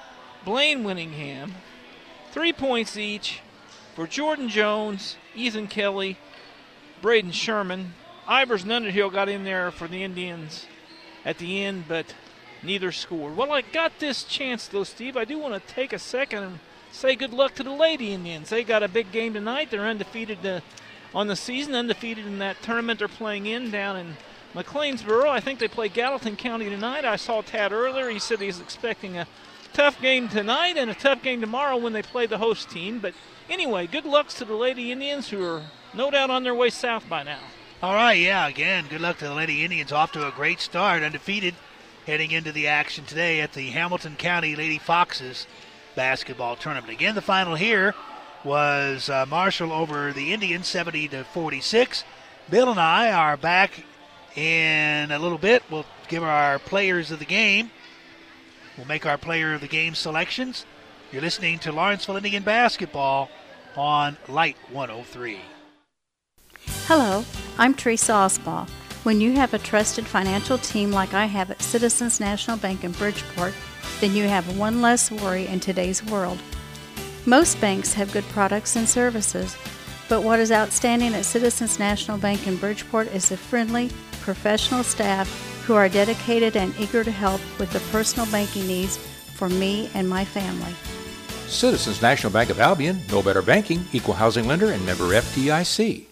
3 points each for Jordan Jones, Ethan Kelly, Braden Sherman. Ivers Underhill got in there for the Indians at the end, but neither scored. Well, I got this chance, though, Steve. I do want to take a second and say good luck to the Lady Indians. They got a big game tonight. They're undefeated on the season, undefeated in that tournament they're playing in down in McLeansboro. I think they play Gallatin County tonight. I saw Tad earlier. He said he's expecting a tough game tonight and a tough game tomorrow when they play the host team. But anyway, good luck to the Lady Indians, who are no doubt on their way south by now.
All right, yeah, again, good luck to the Lady Indians. Off to a great start, undefeated, heading into the action today at the Hamilton County Lady Foxes basketball tournament. Again, the final here was Marshall over the Indians, 70-46. Bill and I are back in a little bit. We'll give our players of the game. We'll make our player of the game selections. You're listening to Lawrenceville Indian Basketball on Light 103.
Hello, I'm Teresa Osbaugh. When you have a trusted financial team like I have at Citizens National Bank in Bridgeport, then you have one less worry in today's world. Most banks have good products and services, but what is outstanding at Citizens National Bank in Bridgeport is the friendly, professional staff who are dedicated and eager to help with the personal banking needs for me and my family.
Citizens National Bank of Albion, no better banking, equal housing lender, and member FDIC.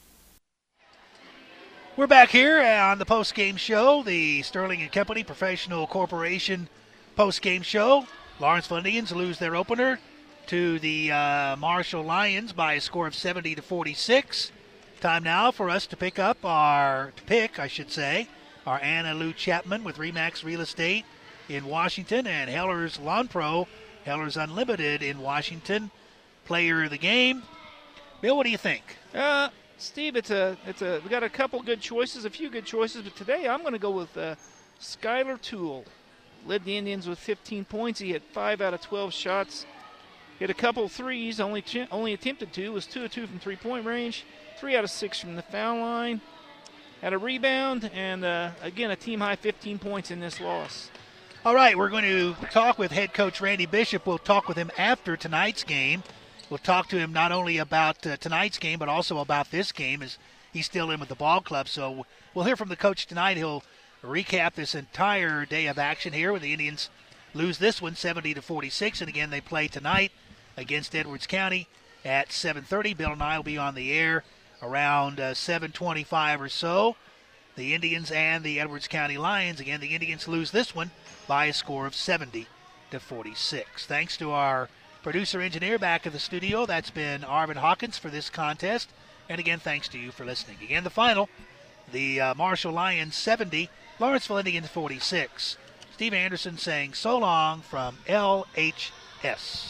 We're back here on the post-game show, the Sterling and Company Professional Corporation post-game show. Lawrenceville Indians lose their opener to the Marshall Lions by a score of 70-46. Time now for us to pick our Anna Lou Chapman with RE/MAX Real Estate in Washington and Heller's Lawn Pro, Heller's Unlimited in Washington. Player of the game. Bill, what do you think?
Steve, we got a couple good choices, a few good choices, but today I'm going to go with Skylar Toole. Led the Indians with 15 points. He had 5 out of 12 shots. Hit a couple threes, only attempted 2, was 2 of 2 from three-point range, 3 out of 6 from the foul line. had a rebound, and again, a team-high 15 points in this loss.
All right, we're going to talk with head coach Randy Bishop. We'll talk with him after tonight's game. We'll talk to him not only about tonight's game, but also about this game, as he's still in with the ball club. So we'll hear from the coach tonight. He'll recap this entire day of action here, where the Indians lose this one 70-46, and again, they play tonight against Edwards County at 7:30. Bill and I will be on the air around 7:25 or so. The Indians and the Edwards County Lions. Again, the Indians lose this one by a score of 70-46. Thanks to our producer-engineer back at the studio. That's been Arvin Hawkins for this contest. And again, thanks to you for listening. Again, the final, the Marshall Lions 70, Lawrenceville Indians 46. Steve Anderson saying so long from LHS.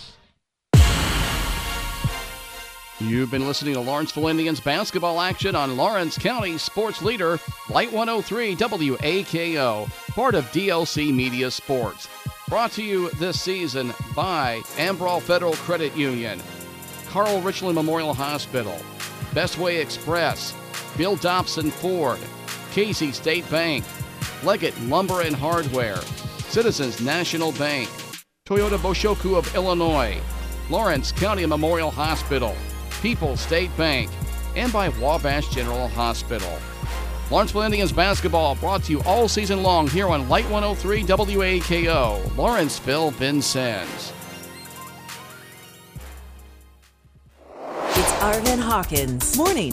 You've been listening to Lawrenceville Indians basketball action on Lawrence County Sports Leader, Light 103 WAKO, part of DLC Media Sports. Brought to you this season by Ambrol Federal Credit Union, Carl Richland Memorial Hospital, Bestway Express, Bill Dobson Ford, Casey State Bank, Leggett Lumber and Hardware, Citizens National Bank, Toyota Boshoku of Illinois, Lawrence County Memorial Hospital, People's State Bank, and by Wabash General Hospital. Lawrenceville Indians basketball brought to you all season long here on Light 103 WAKO, Lawrenceville, Vincennes.
It's Arvin Hawkins. Morning.